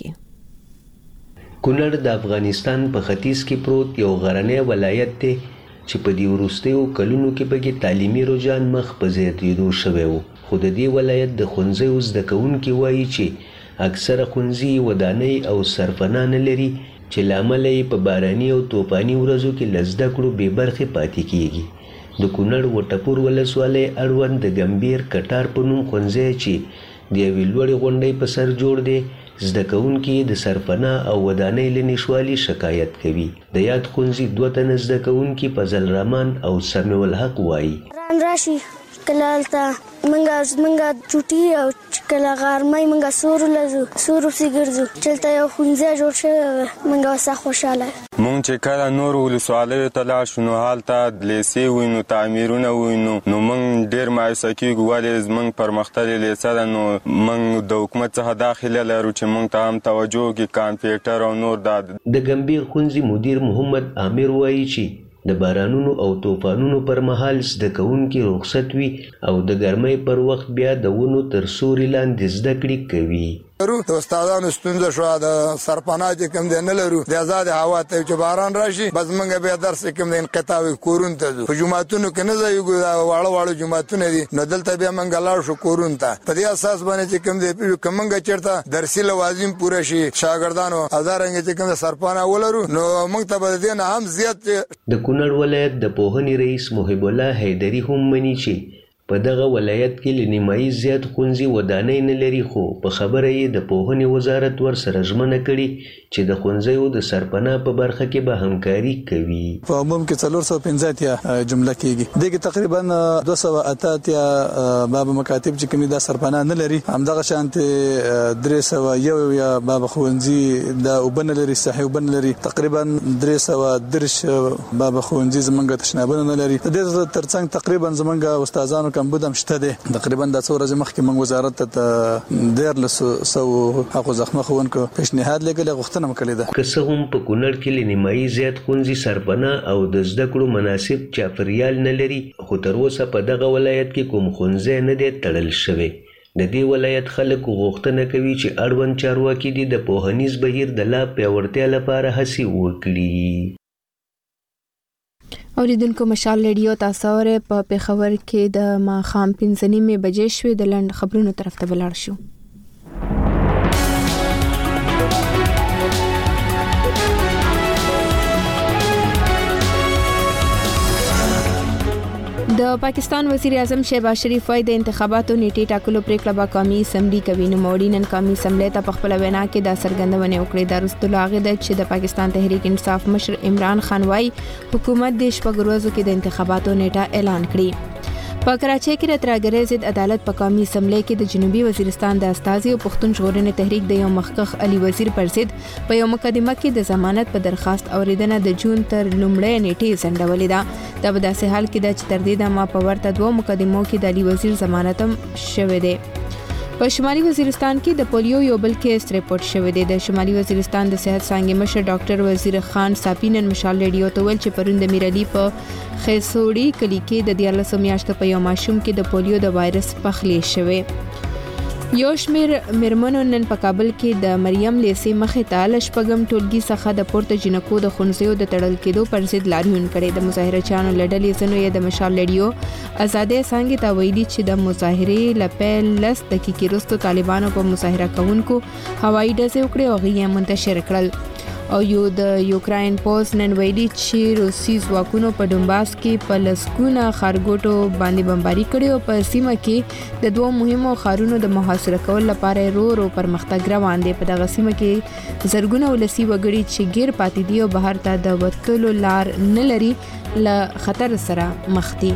کې. کونړ د افغانستان په ختیځ کې پروت یو غرنی ولایت دی چې په دې وروستیو کلونو کې پکې تعلیمي رجحان مخ په زیاتېدو شوی و. خو د دې ولایت د ښوونځیو زده کوونکي وایي چې اکثره ښوونځي ودانۍ او سرپناه نه لري چې له امله یې په باراني او طوفاني ورځو کې له زده کړو بې برخې پاتې کیږي. د کونړ وټپور ولسوالۍ اړوند د ګمبیر کټار په نوم ښوونځی چې د یوې لوړې غونډۍ په سر جوړ دی زده کوونکي د سرپناه او ودانۍ له نشوالي شکایت کوي. د یاد ښوونځي 2 تنه زده کوونکي فضل رحمان او سمیع الحق وایي راشي کله منګه چټي او کله غرمې منګه سورو سیګرزو چلته یو خونځه جوړ شو منګه وسه خوشاله مونږ چې کله نور ولسوالیو ته لاړ شو نو هلته لیسې وي نو تعمیرونه وي نو مونږ ډېر مایوسه کېږو ولې زموږ پرمختللې لیسه ده نو مونږ د حکومت څخه دا هیله لرو چې مونږ ته هم توجه وکړي کمپیوټر او نور دا د ګمبیر ښوونځي مدیر محمد عامر وایي چې د بارانونو او طوفانونو پر مهال زده کوونکي رخصت وي او د ګرمۍ پر وخت بیا د ونو تر سوري لاندې زده کړې کوي. د استادانو ستونزه شو د سرپناه چې کوم دی نه لرو د آزاد هوا ته چې باران راشي بس موږ بیا درس کوم دی انقطاع کورون ته ځو. په جوماتونو کې نه ځایو واړه جوماتونه دي نو دلته بیا موږ لاړ شو کورون ته. په دې اساس باندې چې کوم دی کومنګ چیرته درسي لوازم پوره شي شاګردانو ازارنګ چې کوم سرپناه ولرو نو موږ ته به دې هم زیات. د کونړ ولایت د پوهنې رئیس محب الله حیدری هم مني چې په دغه ولایت کې لنیمایي زیات ښوونځي ودانۍ نه لري، خو په خبره یې د پوهنې وزارت ورسره ژمنه کړې چې د ښوونځیو د سرپناه په برخه کې به همکاري کوي. په عموم کې 415 جمله کېږي، دغه تقریبا 288 باب مکاتب چې کومي د سرپناه نه لري، همدغه شانته 301 یا باب ښوونځي د وبن لري، صحي وبن لري، تقریبا 310 باب ښوونځي زمونږ تشنابونه نه لري. د دې ترڅنګ تقریبا زمونږ استادانو کمبود هم شته دي. تقریبا د څو ورځې مخکې موږ وزارت ته 1300 حقوق زخمه ښوونکو پیشنهاد لګل غوښتنه وکړه ده. که څه هم په کونړ کې لنیمایي زیات ښوونځي سرپناه او د زده کړو مناسب چاپیریال نه لري، خو تر اوسه په دغه ولایت کې کوم ښوونځی نه دی تړل شوی. د دې ولایت خلک غوښتنه کوي چې اړوند چارواکي دي د پوهنیز بهیر د لا پیاوړتیا لپاره هڅې وکړي. اوریدونکو مشال ریډیو تاسو اورئ په پیښور کې د ماښام 5:30 بجې شوې. د لند خبرونو طرف ته ولاړ شو. د پاکستان وزیر اعظم شهباز شریف وايي د انتخاباتو نیټه ټاکلو پریکړه به قومي اسمبلی کوي. نو موړي نن قومي اسمبلی ته په خپل وینا کې دا څرګندونه وکړه. د رستلاغه د چې د پاکستان تحریک انصاف مشر عمران خان وايي حکومت د شپږ ورځو کې د انتخاباتو نیټه اعلان کړي. په کراچۍ کې د ترهګرۍ ضد عدالت په قومي اسمبلی کې د جنوبي وزیرستان د استازي او پښتون ژغورنې تحریک د یو مخکښ علي وزیر پر ضد په یو مقدمه کې د ضمانت په درخواست اوریدنه د جون تر لومړۍ نیټې ځنډولې ده. دا په داسې حال کې ده چې تر دې دمه په ورته دوه مقدمو کې د علي وزیر ضمانت هم شوی دی. په شمالي وزیرستان کې د پولیو یو بل کیس ریپورت شوی دی. د شمالي وزیرستان د صحت څانګې مشر ډاکټر وزیر خان ساپینن مشال ریډیو ته ویل چې پرون د میرالي په خیسوړی کلی کې د 14 میاشتو په یو ماشوم کې د پولیو د وایرس پخلی شوی. یو شمیر مرمنو نن په کابل کې د مریم لیسې مخې ته له شپږم ټولګي څخه د پورته جنکو د ښوونځیو د تړل کېدو پر ضد لاریون کړی. د مظاهره چانو له ډلې ځینو یې د مشال ریډیو ازادۍ څانګې ته ویلي چې د مظاهرې له پیل 10 دقیقې وروسته طالبانو په مظاهره کوونکو هوایي ډزې وکړې او هغې یې منتشر کړل. او یو د یوکراین پوز نن ویلي چې روسي ځواکونو په ډونباس کې په لسګونه ښارګوټو باندې بمباري کړې او په سیمه کې د دوه مهمو ښارونو د محاصره کولو لپاره ورو پرمختګ روان دی. په دغه سیمه کې زرګونه ولسي وګړي چې غیر پاتې دي او بهر ته د وتلو لار نه لري له خطر سره مخ دي.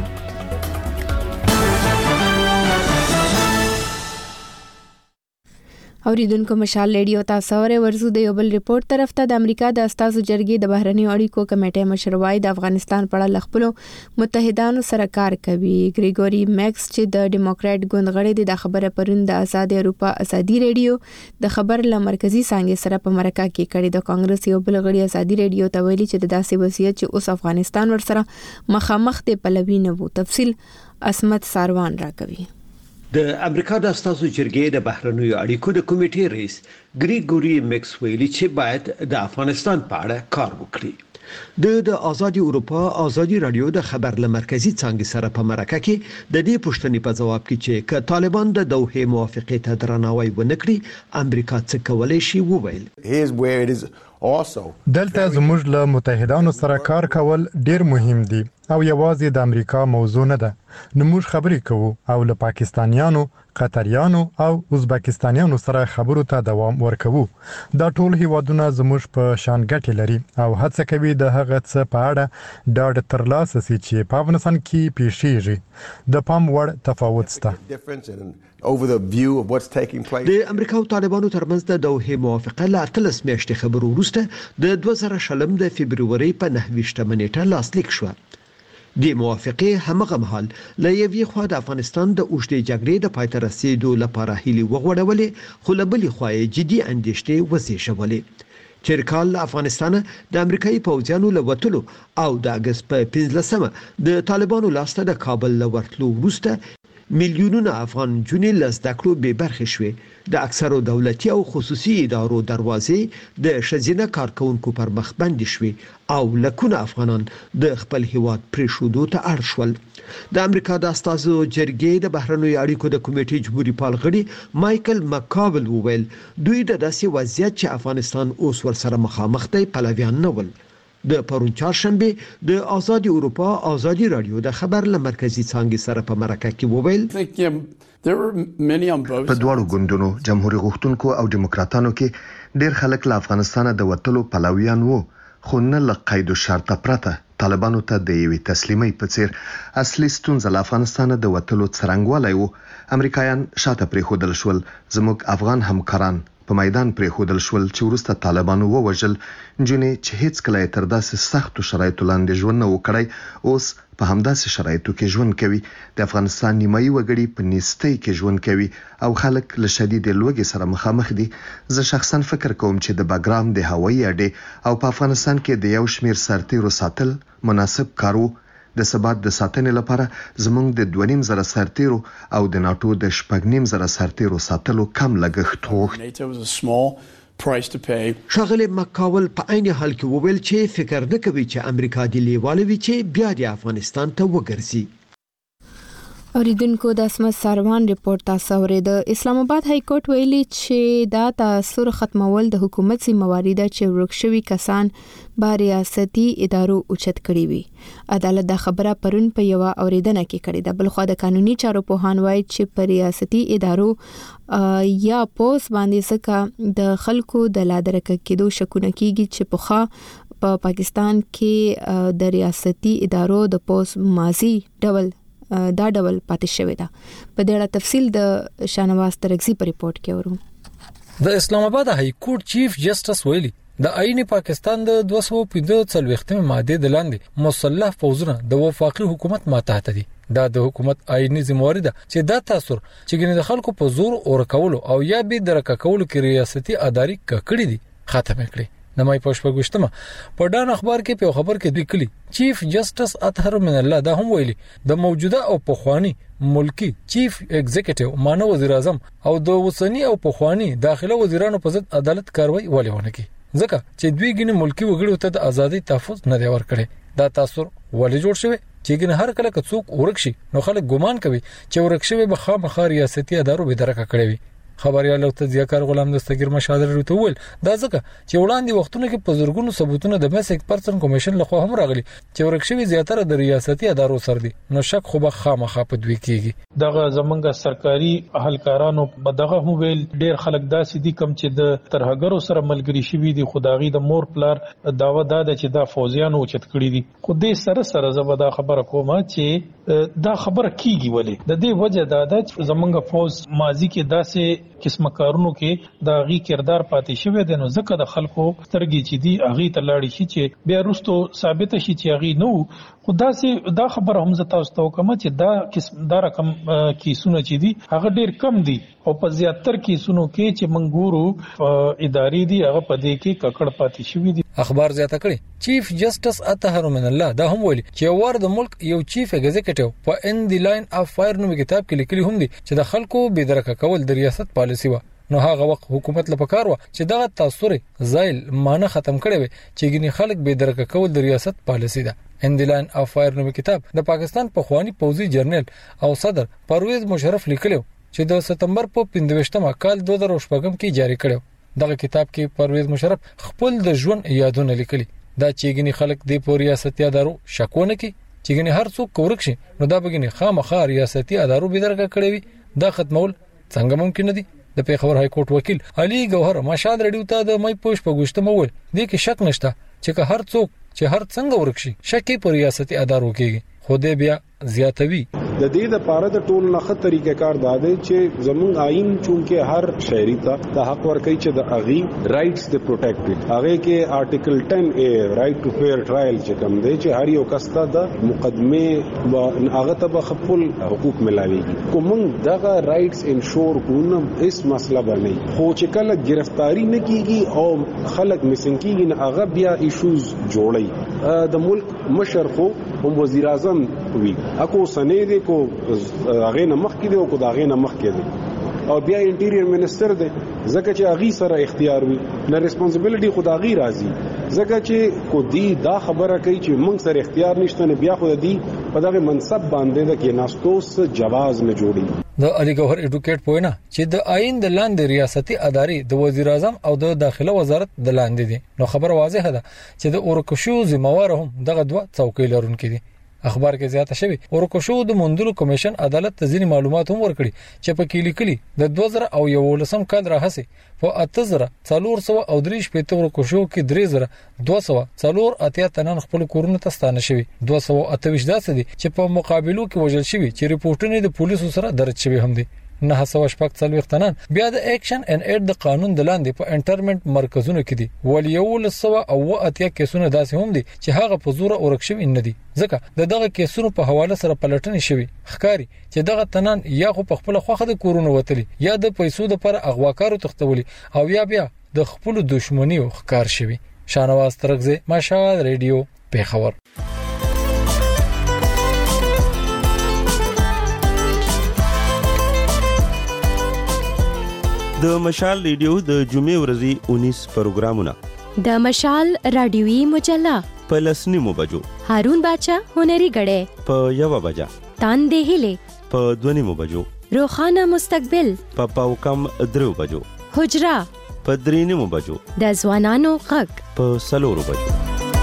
اوریدونکو مشال ریډیو تاسو اورئ. ورزو د یو بل ریپورت طرف ته د امریکا د استازو جرګې د بهرنیو اړیکو کمیټې مشر وايي د افغانستان په اړه خپل متحدانو سره کار کوي. ګریګوري میکس چې د ډیموکرات ګوند غړی دی د خبره پرون د آزاد اروپا ازادي ریډیو د خبر له مرکزی څنګه سره په مرکه کې کړي. د کانګرس یو بل غړي ازادي ریډیو ته ویلي چې د داسې وضعیت چې اوس افغانستان ورسره مخامخ دی پلوي نه وو. تفصیل اسمت ساروان راکوي. د امریکا د استازو جرګې د بهرنیو اړیکو د کمیټې رئیس ګریګوري میکس ویلي چې باید د افغانستان په اړه کار وکړي. د آزادي اروپا ازادي رادیو د خبر له مرکزی څنګه سره په مرکه کې د دې پوښتنې په جواب کې چې ک طالبان د دوحه موافقه ته درناوی ونکړي امریکا څه کولای شي وویل. دلته زموږ له متحدانو سره کار کول ډیر مهم دي او یوازې د امریکا موضوع نه ده. نو موږ خبرې کوو او له پاکستانیانو، قطریانو او ازبکستانیانو سره خبرو ته دوام ورکوو. دا ټول هیوادونه زموږ په شان ګټې لري او هڅه کوي د هغه څه په اړه ډاډ ترلاسه شي چې په افغانستان کې پیښیږي. د پام وړ تفاوت شته. د امریکا او طالبانو ترمنځ د دوحه موافقه له 13 میاشتې خبرو وروسته د 2000 د فبرवरी په 9 نیټه لاسلیک شو. د موافقه همغه مهال له یوې خوا د افغانستان د اوږدې جګړې د پای ته رسیدو لپاره هیلې وغوړولې، خو له بلې خوا جدي اندېښنې وزېږولې. تیر کال افغانستان د امریکایي پوځیانو له وتلو او د اگست په 15 د طالبانو لاسته د کابل له ورتلو وروسته میلیونونه افغان جنې له زده کړو بې برخې شوې. د اکثرو دولتي او خصوصي ادارو دروازې د ښځینه کارکونکو پر مخ بندې شوې او لکونه افغانان د خپل هیواد پرېښودو ته اړ شول. د امریکا د استازو جرګې د بهرنیو اړیکو د کمیټې جمهوریت پال غړي مایکل مکاول وویل دوی د داسې وضعیت چې افغانستان اوس ورسره مخامخ دی پلویان نه ول. د پرون چهارشنبه د آزادي اروپا آزادي رادیو د خبر له مرکزی څانګې سره په مرکه کې وویل په دواړو ګوندونو جمهوریت غوښتونکو او دیموکراتانو کې ډېر خلک له افغانستان د وټلو پلویان وو، خو نه له قید او شرط پرته طالبانو ته د یوې تسلیمۍ په څیر اصلي ستونزه له افغانستان د وټلو څرنګوالی وو. امریکایان شاته پریښودل شول، زموږ افغان همکاران په میدان پریښودل شول چې وروسته طالبانو ووژل نجونې چې هیڅ کله یې تر داسې سختو شرایطو لاندې ژوند نه وکړی، اوس په همداسې شرایطو کې ژوند کوي. د افغانستان نیمایي وګړي په نیستۍ کې ژوند کوي او خلک له شدید لوږې سره مخامخ دي. زه شخصا فکر کوم چې د بګرام د هوایي اډې او په افغانستان کې د یو شمیر سرتیرو ساتل مناسب کار وو. د ثبات د ساتنې لپاره زموږ د 2.5 سرتیرو او د ناتو د 6.5 سرتیرو ساتلو کم لګښت وو. ښاغلی مکاول په عین حال کې وویل چې فکر نه کوي چې امریکا د لیواله وي چې بیا د افغانستان ته وګرځي. اوریدونکو د اسمت ساروان ریپورت تاسو اورید. اسلام آباد های کورټ ویلي چې دا تاثیر ختمول د حکومت ذمہواری ده چې ورکشوي کسان با ریاستي ادارو اوچت کړي وي. عدالت دا خبره پرون په یو اوریدنه کې کړې ده. بلخو د قانوني چارو په هان وای چې پر ریاستي ادارو یا پوس باندې څخه د خلکو د لادرک کېدو شکونه کیږي چې په پاکستان کې د ریاستي ادارو د پوس ماضي دا ډول پاتې شوی ده. په دې اړه تفصیل د شانواز ترغزي په ریپورت کې ورو. د اسلام آباد های کورټ چیف جسټس ویلي د آئین پاکستان د 245 ماده د لاندې مسلح فوجونه د وفاقي حکومت ماتحت دي. دا د حکومت آئینی ذمہواری ده چې دا تاثیر چې ګنې د خلکو په زور اور کولو او یا به درکه کولو کې ریاستي اداري کړي دي ختم کړي. د مای پښپګشتمه په ډان اخبار کې په خبر کې لیکلي چیف جسټس اطهر من الله دا هم ویلي د موجوده او پخوانی ملکی چیف ایگزیکټیو مانو وزیر اعظم او د وسنی او پخوانی داخله وزیرانو په ضد عدالت کاروي ولونه کی ځکه چې دوی ګنې ملکی وګړو ته د ازادي تحفظ نه دی ورکړي. دا تاثیر ولې جوړ شوی چې ګنې هر کله که څوک ورکشي نو خلک ګمان کوي چې ورکشوي به خامخا ریاستي ادارو به درکه کړی وي. خبريال او تذکر غلام دستگیر مشاهده ورته ول دا ځکه چې وړاندې وختونو کې په زورګونو ثبوتونه د میس 1% کمیشن لخوا هم راغلي چې ورکشوي زیاتره د ریاستي ادارو سره دي، نو شک خو به خامخا په دوی کېږي. دغه زمونږ سرکاري اهلکارانو دغه هم ویل ډېر خلک داسې دي کم چې د ترهګرو سره ملګری شوي دي، خدایي د مور پلار داوا ده چې دا فوجیانو اوچت کړی دي. خو دې سره زبدا خبره کومه چې دا خبره کیږي ولې د دې وجه دا ده چې زمونږ فوج ماضي کې داسې قسمه کارونو کې دا غي کردار پاتې شوی دی، نو ځکه د خلکو سترګې چې دی اغي ته لاړ شي چې بیا وروسته ثابت شي چې اغي نو خدا سي دا خبر هم زتا واستو کوم چې دا قسم دا رقم کیسونه چې دي هغه ډیر کم دي او په زیاتره کیسونو کې چې منګورو ادارې دي هغه په دې کې ککړ پاتې شوی دي. اخبار زیاته کړي چیف جسټس اطهر من الله دا هم ویلي چې ور د ملک یو چیف ایگزیکټیو په ان دی لاین اف فایر نوم کتاب کې لیکلي هم دي چې د خلکو بيدرکه کول د ریاست پالیسی و. نو هغه وخت حکومت لپاره کار و چې دغه تاثیر زایل معنی ختم کړي وي چې ګنې خلک بيدرکه کول د ریاست پالیسی ده. ان دی لاین اف فایر نوم کتاب د پاکستان په خواني پوزي جرنل او صدر پرویز مشرف لیکلو چې د سپتمبر په 15مه کال 2014 کې جاری کړو. دغه کتاب کې پرویز مشرف خپل د ژوند یادونه لیکلي دا چې ګنې خلک د پوری ریاستي ادارو شکونه کې چې ګنې هر څوک کورک شي نو دا بګنې خامخا ریاستي ادارو بيدرکه کړي وي. دا ختمول څنګه ممکن دي؟ د پیښور های کورټ وکیل علي گوهر مشاد رډیو ته د مې پوښ په ګوشته مول دي کې شک نشته چې هر څوک چې هر څنګه ورکشي شکی پر ریاستي ادارو کېږي خو دې بیا زیاتوي. د دې لپاره د ټول نه خطر طریقې کار داده چې زمون آئین چونکه هر شهري ته د حق ورکړي چې د اغي رائټس د پروټیکټډ هغه کې آرټیکل 10A رائټ ټو فیر ټرایل چې کوم دی چې هر یو کس ته د مقدمه او هغه ته خپل حقوق ملاويږي. کوم دغه رائټس انشور کوم هیڅ مسله باندې خو چې کله گرفتاری نه کیږي او خلک مسنګ کیږي نه هغه بیا ایشوز جوړي. د ملک مشر خو هم وزیر اعظم وی اكو سنې دي کو هغه نه مخ کې دي او کو داغه نه مخ کې دي او بیا انټیریر منسٹر دی ځکه چې هغه سره اختیار وي نه ریسپانسیبিলিټي خدای راځي ځکه چې کو دی دا خبره کوي چې موږ سره اختیار نشته نه بیا خو دی په دغه منصب باندې د کې ناستوس جواز نه جوړي. د علي ګوهر اډوکیټ پوینا چې د آئین د لاندې ریاستي ادارې د وزیر اعظم او د داخله وزارت د لاندې دي. نو خبر واضحه ده چې د اورکشو ذمہوار هم دغه دوه څوکۍ لرونکي دي. اخبار کې زیاته شوی اورکشو د موندلو کمیشن عدالت ته ځینې معلومات هم ورکړي چې په کې لیکلي د 2011 کال راهسي په 8403 پېته اورکشو کې 3204 تنان خپل کورونه ته ستانه شوی. 228 داسې دي چې په مقابلو کې وژل شوی چې ریپورتونه د پولیسو سره درج شوی هم دي. 940 تنان بیا د اکشن ان ایډ د قانون د لاندې په انټرمنټ مرکزونو کې دي. ول 180 کیسونه داسې هم دي چې هغه په زور اورک شوی نه دي ځکه دغه کیسونو په حواله سره پلټنې شوی. ښکاری چې دغه تنان یا خو په خپل خوخه د کورونو وتلی یا د پیسو لپاره اغواکارو تختولي او یا بیا د خپل دښمنۍ ښکار شوی. شانواز ترغزه مشال ریډیو پیښور. د مشال ریډیو د جمعې ورځې 19 پروګرامونه د مشال رادیوي مجله په لسنیمو بجو، هارون باچا هنري غړې په 1 بجه، تاندې هلي په 2 بجو، روخانه مستقبل په پاوکم 3 بجو، حجرا په 3 بجو، د ځوانانو غږ په 4 بجو.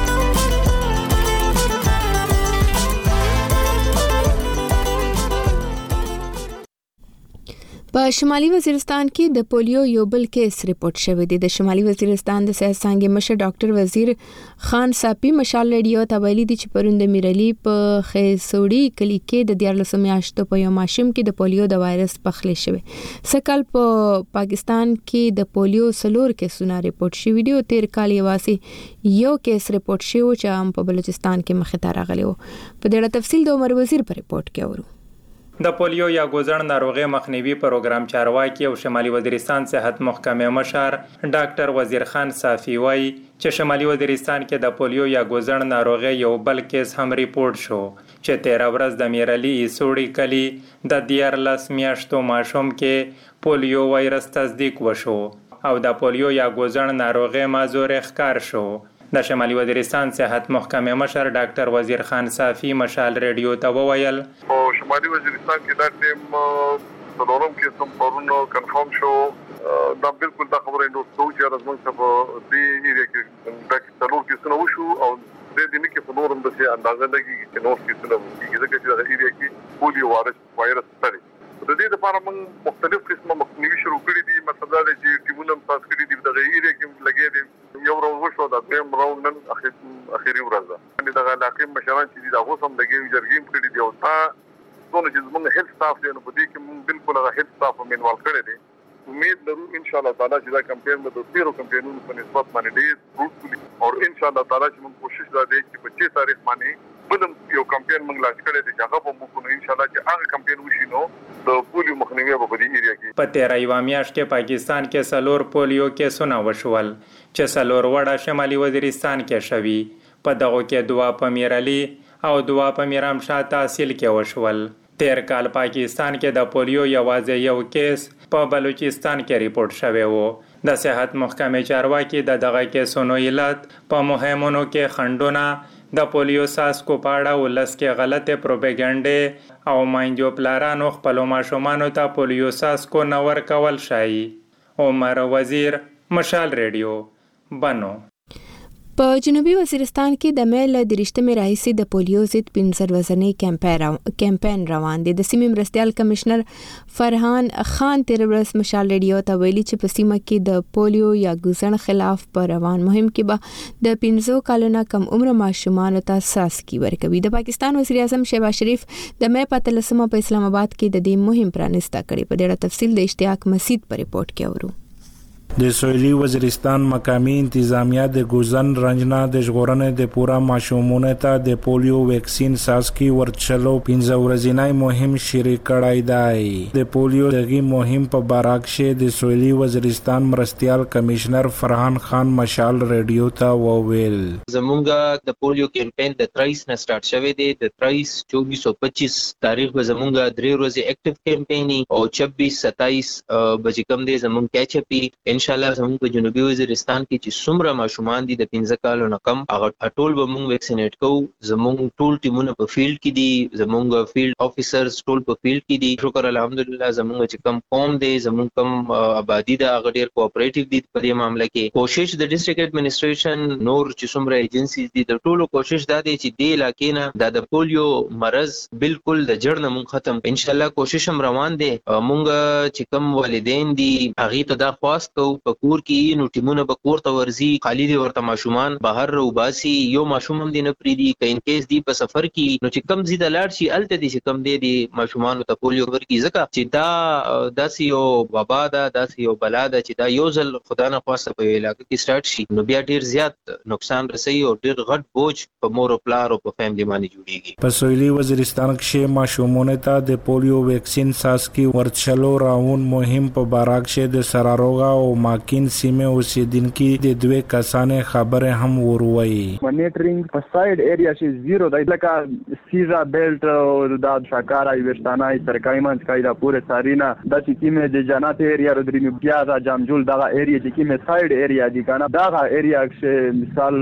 په شمالي وزیرستان کې د پولیو یو بل کیس ریپورت شوی دی. د شمالي وزیرستان د صحت څانګې مشر ډاکټر وزیر خان صافي مشال ریډیو ته ویلي دي چې پروند میرالي په خېسوړی کلی کې د 14 میاشتو په یو ماشوم کې د پولیو د وایرس پخلی شوی. سکل په پاکستان کې د پولیو 4 کیسونه ریپورت شوی دي او 13 کال یواسي یو کیس ریپورت شوی چې هم په بلوچستان کې مخې ته راغلی و. په دې اړه تفصیل د عمر وزیر په ریپورت کې اورو. د پولیو یا ګوزن ناروغي مخنیوي پروګرام چارواکي او شمالي وزیرستان صحت محکمه مشر ډاکټر وزیر خان صافي وایي چې شمالي وزیرستان کې د پولیو یا ګوزن ناروغي یو بل کیس هم ریپورت شو چې 13 ورځ د میرالي سوړی کلی د 14 میاشتو ماشوم کې پولیو وایرس تصدیق وشو او د پولیو یا ګوزن ناروغي مازور ښکار شو. د شمالي وزیرستان صحت محکمه مشر ډاکټر وزیر خان صافي مشال ریډیو ته وویل په شمالي وزیرستان کې دا ټیم څلورم کې سم پرونو کنفرم شو. دا بالکل دا خبره نو څو چې زموږ ته د ایریا کې د څلور کې سنو شو او د دې نه کې په نورم د څه اندازه لګي چې نور کې سنو کیږي چې د ایریا کې پولیو وایرس ستړي. د دې لپاره موږ مختلف قسمه مخنیوي شروع کړی دي. مثلا چې ټیمونه پاس کړی دي د ایریا کې لګي دي یو راو وشو دا دیم راو نن اخیری ورځ ده د علاقې مشران چې دا غوسم دغه جرګیم کړی دی او تا څونه چې موږ هیلث سټاف دی نو په دې کې موږ بالکل هغه هیلث سټاف منوال کړی دی. امید لرو ان شاء الله تعالی چې دا کمپاین به د 13 کمپاینونو په نسبت باندې ډیر فروټفل او ان شاء الله تعالی چې موږ کوشش وکړو چې په 6 تاریخ باندې بلم یو کمپاین موږ لاس کړی دی چې هغه په موږ ان شاء الله چې هغه کمپاین وشي نو د پولیو مخنیوي په دې ایریا کې. په 13 میاشت کې پاکستان کې سلور پولیو کیسونه وشول چې سلور وړه شمالي وزیرستان کې شوي. په دغه کې 2 په میرالي او 2 په میرامشاه تحصیل کې وشول. 13 کال پاکستان کې د پولیو یوازې یو کیس په بلوچستان کې ریپورت شوی وو. د صحت محکمې چارواکي دغه کیسونو علت په مهمونو کې خندونه د پولیو ساسکو پاړه ولس کې غلطه پروپاګاندا او ماینجو پلارانو خپل ماشومانو ته پولیو ساسکو نور کول شایي. عمر وزیر مشال ریډیو بنو. په جنوبي وزیرستان کې د میل د رښتمه راهیسي د پولیو ضد 15 ورځنی کمپاین روان دي. د سیمې مرستيال کمشنر فرحان خان تیر ورځ مشال ریډیو ته ویلي چې په سیمه کې د پولیو یا ګوزن خلاف په روان مهم کې به د 15 کلونو کم عمر ماشومان ته ساسکی ورکوي. د پاکستان وزیر اعظم شهباز شریف د مې په 13 په اسلام آباد کې د دې مهم پرانسته کړي. په ډېر تفصیل د اشتیاق مسید په ریپورت کې اورو. د سویلي وزیرستان مقامی انتظامیه د ګوزن رنجنا د ژغورنې د پورا ماشومانو ته د پولیو ویکسین ساسکی ورچلو 15 ورځنی مهم شریک کړای دی. د پولیو دغه مهم په باراکشه د سویلي وزیرستان مرستيال کمشنر فرحان خان مشال ریډیو ته وویل زمونږ د پولیو کمپاین د 23 نه سٹارټ شوی دی. د 23 2425 تاریخ به زمونږ 3 ورځې اکټیو کمپاین او 26 27 بجې کوم دی زمونږ کیچ اپ ان شاء الله زموږ په جنوبي وزیرستان کې چې څومره ماشومان دي د 15 کالو نه کم هغه ټول به موږ ویکسینیټ کوو. زموږ ټول ټیمونه په فیلډ کې دي، زموږ فیلډ افیسرز ټول په فیلډ کې دي. شکر الحمدلله زموږ چې کم قوم دی، زموږ کم آبادی دا هغه ډیر کوآپریټیو دي په دې معاملې کې. کوشش د ډیسټریکټ ایڈمنسټریشن نور چې څومره ایجنسیز دي د ټولو کوشش دا دی چې دې علاقې نه د پولیو مرض بالکل د جړ نه موږ ختم. ان شاء الله کوشش هم روان دي. موږ چې کم والدین دي هغه ته دا خواست کوو په کور کې نو ټیمونه به کور ته ورځي، خالی دي ورته ماشومان بهر روباسي، یو ماشوم هم دي نه پریدي که ان کیس دی په سفر کې نو چې کم زیاده لاړ شي الته دي چې کم دی ماشومان ته پولیو ورکی ځکه چې دا داسې یو وبا ده، داسې یو بلا ده چې دا یو ځل خدا نه خواسته په علاقې کې سٹارټ شي نو بیا ډیر زیات نقصان رسوي او ډیر غټ بوج په مور او پلار او په فیملی باندې جوړیږي. په سویلي وزیرستان کې ماشومانو ته د پولیو ویکسین ساسکی ورچلو راون مهم په باراکشه د سراروغا او ماکین سیمه اوسیدونکو د دوه کسانې خبره هم وروي. مانیټرینګ په ساید ایریا شي زیرو د لکه سیزا بیلټ او د شاکارا ویشتانای سرکای منځ کایدا پوره سارینا د چې د جنات ایریا ردري بیا دا جامجول دا ایریا چې کې ساید ایریا دي کنه دا ایریا کې مثال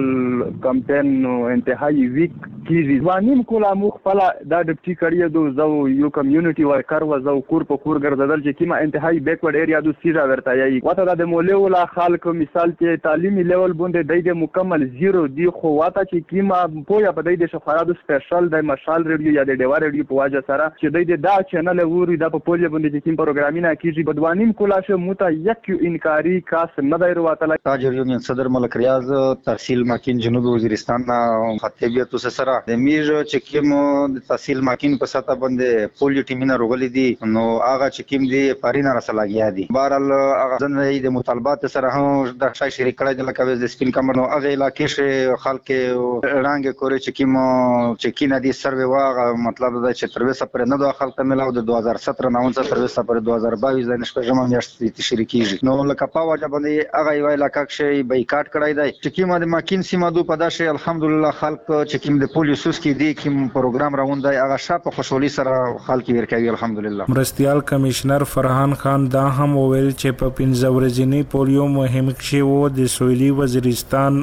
کمپین انتهایی ویک کیږي وانیم کولا مخ فلا دا د ټی کړی دو زو یو کمیونټي ورکر و زو کور په کور ګرځدل چې کیما انتهایی بیکورډ ایریا دو سیزا ورته یي وته د مولولا خلک مثال کې تعلیمي لیول باندې د مکمل زیرو دی خو واته چې کیما پویا په د شفاعت سپیشل د مشال ریډیو یا د ډیوا ریډیو په واجه سره چې دا چینل ووري د په پولیو باندې چې کیم پروګرامینګ کیږي بدوانیم کولا شه موته یک انکاری کاس نه دی ورواتل. تاجر یونین صدر ملک ریاض تحصیل ماکین جنوب وزیرستان خطیبیت سره د میر چې کیم د تحصیل ماکین په ساته باندې پولیو ټیمینه روغلي دي نو هغه چې کیم دی پارینا رسلاګیا دي بهرال هغه ځنې د مطالبات سره هم د شای شریک کړی د لکه د سپین کمر نو هغه علاقې شه خلک رنګ کوري چې کیم چې کینه دي سروي واغه مطلب دا چې تر وسه پر نه د خلک ملاو د 2017 نه تر وسه پر 2022 د نشپژم میاشتې شریکیږي نو لکه په واجب باندې هغه یو علاقې کې بایکاټ کړای دی چې کیمه د ماکین سیمه دو په داشه الحمدلله خلک چې کیم د پولیس کې دی کیم پروګرام راوندای هغه شاپ خوشحالي سره خلک ورکوي الحمدلله. مرستيال کمشنر فرحان خان دا هم ویل چې په 15 ورځې پولیو مهم کې وو د سویلي وزیرستان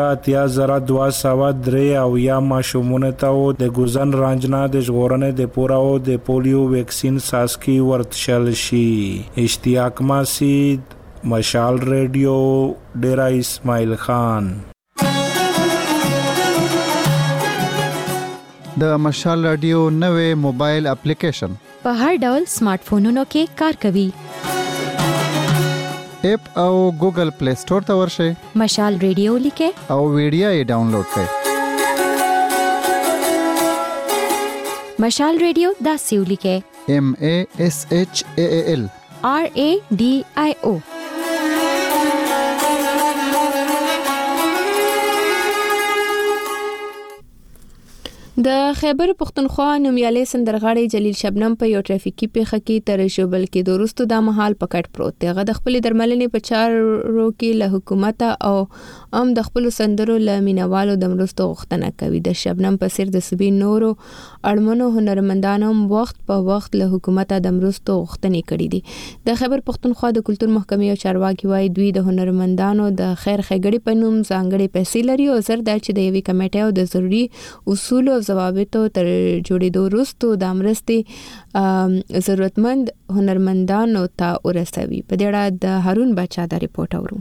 15,203 او یا ماشومونه ته د ګوزن رانجنا د ژغورنې د پوراو د پولیو ویکسین ساسکی ورتشل شي. اشتیاق ماسید مشال ریډیو ډیرا اسماعیل خان. د مشال رادیو نوې موبایل اپلیکیشن په هر ډول سمارټ فونونو کې کار کوي. اپ او ګوګل پلی سٹور ته ورشئ، مشال ریډیو لیکه او ویډیو یې ډاونلوډ کړئ. مشال ریډیو دا سیو لیکه MASHAAL RADIO. د خیبر پختونخوا نومیالي سندرغاړي جلیل شبنم په یو ټرافیکي پیښه کې تر شوبل کې دوروستو د محل پکټ پروت دی. هغه د خپل درملنې په چارو کې له حکومت او د خپل سندرو له مینوالو د مرستو غوښتنه کوي. د شبنم په سر د سبي نورو اړمنو هنرمندانو وخت په وخت له حکومت د مرستو غوښتنې کړې دي. د خیبر پختونخوا د کلتور محکمې او چارواکي وايي دوی د هنرمندانو د خیر ښېګړې په نوم ځانګړي پیسې لري او زر دا چې د یوې کمیټې او د ضروري اصول او ضوابطو تر جوړېدو وروسته د مرستې ضرورتمند هنرمندانو ته ورسوي. په دې اړه د هارون بچا دا ریپورت اورو.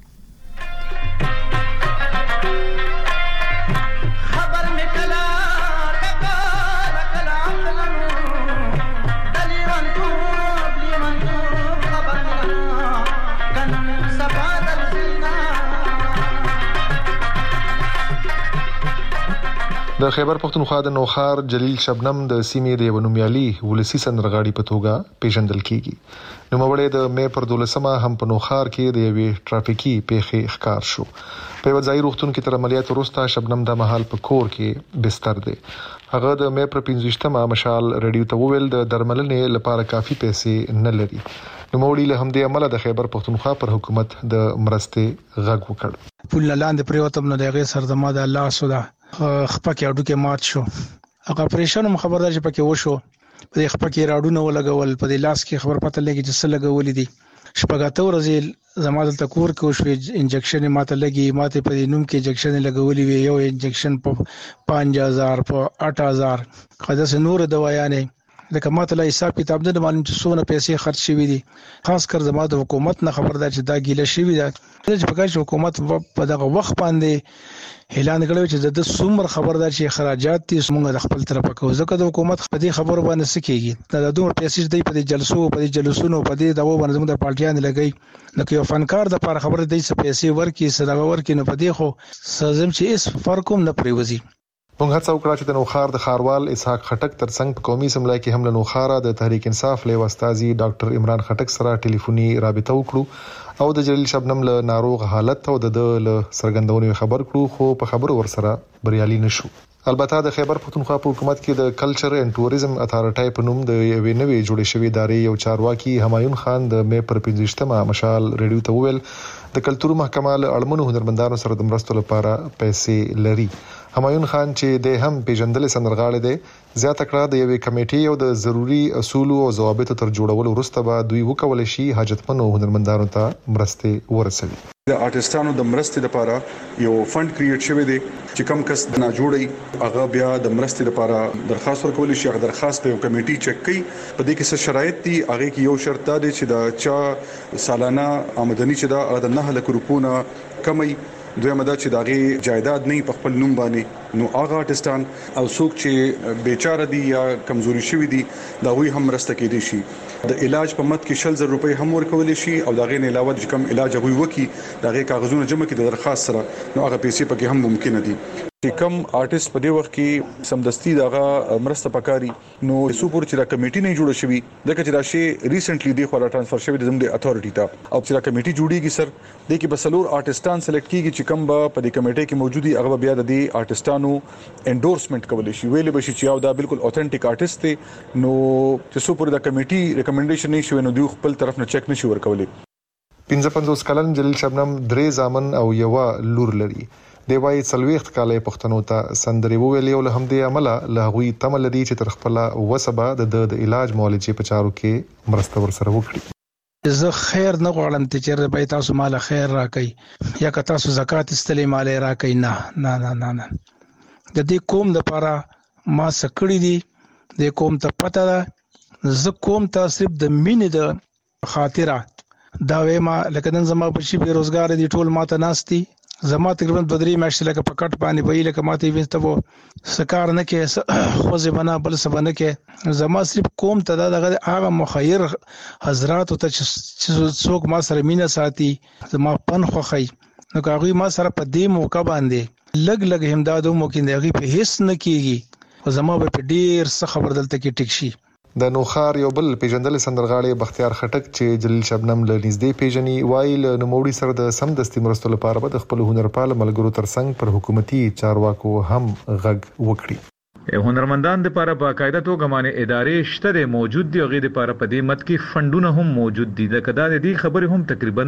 د خیبر پختونخوا د نوخار جلیل شبنم د سیمې د ونومیالي ولسی سندرغاړي په توګه پیژندل کیږي. نوموړی د مې پر 12مه هم په نوخار کې د یوې ټرافیکي پیښې ښکار شو. په یو ځای روغتون کې تر عملیات وروسته شبنم د محل په کور کې بستر دی. هغه د مې پر 15مه مشال ریډیو ته وویل د درملنې لپاره کافي پیسې نه لري. نوموړی له همدې عمله د خیبر پختونخوا پر حکومت د مرستې غږ وکړ. پول لاندې پریوتم نو دغه سردما د الله سودا خپکه اډو کې مات شو. هغه پریشان خبردار چې پکې وشو په خپکه راډونه ولګول په لاس کې خبر پته لګی چې څه لګولې دي شپږاته ورځې زما دلته کور کې وشوې انجکشن ماته لګي ماته په نوم کې انجکشن لګولې وی یو انجکشن په 5000 په 8000 خاصه نور دوايانې لکه ماته لا حساب کتاب نه معلوم چې څونه پیسې خرج شوي دي خاص کر زما د حکومت نه خبردار چې دا ګیله شوی ده چې په کار حکومت په دغه وخت باندې اعلان کړو چې د څومره خبردار چې اخراجات دي موږ د خپل طرفه کوو ځکه د حکومت په دې خبرو باندې سکیږي د دوه پیسې دی په جلسو په جلسونو په دې دغه باندې موږ د پارټیان لګي نو یو فنکار د لپاره خبره دی چې پیسې ورکي سره ورکي نه په دې خو سازم چې اس فرقوم نه پریوزي موږ هڅه وکړه چې د نوخار د خاروال اسحاق خټک ترڅنګ په قومي اسمبلی کې هم له نوخاره د تحریک انصاف له استاذي ډاکټر عمران خټک سره ټلیفوني رابطه وکړو او د جلیل شبنم له ناروغ حالت او د سرګندونې خبر کړو خو په خبرو ورسره بریالي نشو البته د خیبر پختونخوا په حکومت کې د کلچر اینڈ ټوریزم اتھارټي په نوم د یوې نوې جوړې شوې ادارې یو چارواکي همایون خان د مې پر 15مه مشال ریډیو ته وویل د کلتور محکمه له اړمنو هنرمندانو سره د مرستو لپاره پیسې لري همایون خان چې د هم پیژندل سندرغاړي دی زیاته کړه د یوې کمیټې او د ضروری اصول او ضوابطو تر جوړولو وروسته به دوی وکول شي حاجتمنو هنرمندانو ته مرستې ورسوي د آرټستانو د مرستې لپاره یو فند کریټ شوی دی چې کم کس نه جوړي هغه بیا د مرستې لپاره درخواست ورکول شي هغه درخواست په یو کمیټي چک کوي په دې کې څه شرایط دي هغه کې یو شرط دی چې دا چا سالانه آمدنی چې دا د 9 لک روپونه کمي دویمه دا چې داغه جایداد نه په خپل نوم باندې نو هغه آرټستان او څوک چې بیچاره دي یا کمزوري شوی دي دا وی هم مرسته کېدي شي د علاج په مت کې 60,000 روپۍ هم ورکول شي او داغه نه علاوه چې کم علاج غوي وکي داغه کاغذونه جمع کړي د درخواست سره نو هغه پیسې پکې هم ممکن دي چې کم آرټست په دې وخت کې سمدستي دغه مرسته پکاري نو سوپور چې دا کمیټي نه جوړه شوی دغه چې دا شی ریسنټلی دی خو را ټرانسفر شوی د زموږ اتھارټي ته او چې دا کمیټي جوړیږي سر د کې بسلور آرټستان سلیکټ کیږي چې کم به په دې کمیټي کې موجودي هغه بیا د دې آرټستانو انډورسمنٹ کول شي ویلې بشي چې یو دا بالکل اوثنټیک آرټست دی نو چې سوپور دا کمیټي ریکمنډیشن نه شوی نو دوی خپل طرف نه چک نشي ورکولې 55 کلن جلیل شبنم درې زامن او یو لور لري دی وايي څلويخت کالې پښتنو ته سندري ویلې او له همدې عمله له غوي تمل لري چې تر خپل وسبه د علاج معالجې په چارو کې مرسته ورسره وکړي زه خیر نه غواړم چې به تاسو مال خیر راکړي یا که تاسو زکات استلې مال راکړي نه د دې قوم لپاره ما سکړی دي د قوم ته پته ده زه قوم ته صرف د مینې د خاطره دا وېما لکه نن زما په شي بیروزګار دي ټول ماته ناشتي زما تقریبا 2-3 میاشتې لکه پکټ باندې وی لکه ماته وینځته سکار نه کې خو زبنا بل سبنه کې زما صرف قوم ته دغه هغه مخیر حضرات ته چې څوک ما سره مینا ساتي زما پن خوخی نو هغه ما سره په دې موقع باندې لګ همدادو موکین دغه په هیڅ نه کیږي او زما په ډیر څه خبر دلته کې ټیک شي د نوخار یو بل پیژندل سندرغاړي بختیار خټک چې جلیل شبنم له نږدې پیژني وایي له نوموړي سره د سمدستي مرستو لپاره به خپل هنرپال ملګرو ترڅنګ پر حکومتي چارواکو هم غږ وکړي هنرمندان د لپاره باقاعده توګه باندې ادارې شته موجود دي او غیر د لپاره په دې مت کې فندونه هم موجود دي د کدا د دې خبرې هم تقریبا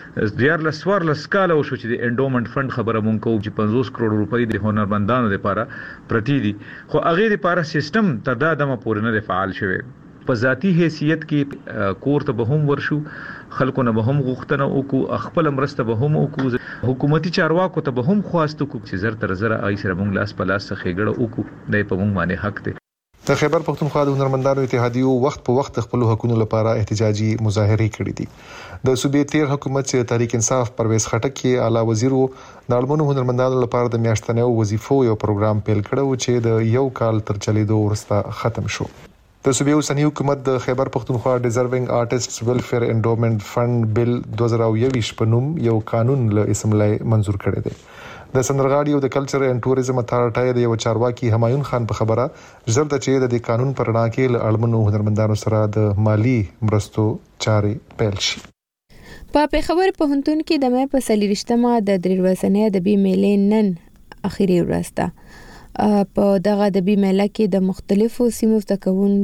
14 کال او شو چې د انډومنت فند خبره مونږ کوو چې 50 کروڑ روپۍ د هنرمندانو لپاره پرتی دي خو هغه لپاره سیستم تر دا دمه پورې نه فعال شوی په ذاتی حیثیت کې کور ته به هم ورشو خلکو نه به هم غوښتنه وکړو خپل مرسته به هم وکړو حکومتي چارواکو ته به هم خواست وکړو چې زر تر زر آی سره مونږ لاس په لاس خېګړه وکړو د په مونږ باندې حق دی د خیبر پختونخوا د هنرمندانو اتحادیو وخت په وخت خپل حقوقو لپاره احتجاجي مظاهره کړې دي د صوبې تیر حکومت چې تحریک انصاف پرویز خټک کې اعلی وزیر وو د اړمنو هنرمندانو لپاره د میاشتنیو وظیفو یو پروګرام پیل کړو چې د یو کال تر چلیدو وروسته ختم شو د صوبې اوسنی حکومت د خیبر پختونخوا ډیزروینګ آرټیسټس ویلفیر انډومنت فند بل 2021 په نوم یو قانون له اسمبلی منزور کړی دی د سندرغاړي او د کلچر اینڈ ټوریزم اتھارټي د یو چارواکي همایون خان په خبره زرد چې د قانون پر اړه کې له اړمنو هنرمندانو سره د مالی مرستو چارې پیل شي په خبر په هنتون کې د مې په 30مه د دریورځنې د بي میلې نن اخیری ورځ ده په دغه د بي میله کې د مختلفو سیمو تکون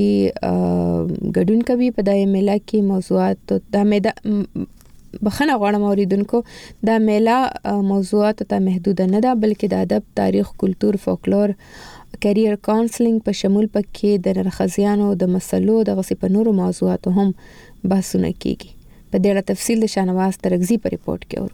کې ګډون کوي په دغه میله کې موضوعات د بخنه غواړم اوریدونکو دا میله موضوعات ته محدود نه ده بلکې د ادب تاریخ کلچر فولکلور کیریئر کاونسلینګ په شمول پکې د نرخزیانو د مسلو د غصې په نورو موضوعاتو هم بحثونه کیږي په دې اړه تفصیل د شانواز ترغزي په ریپورت کې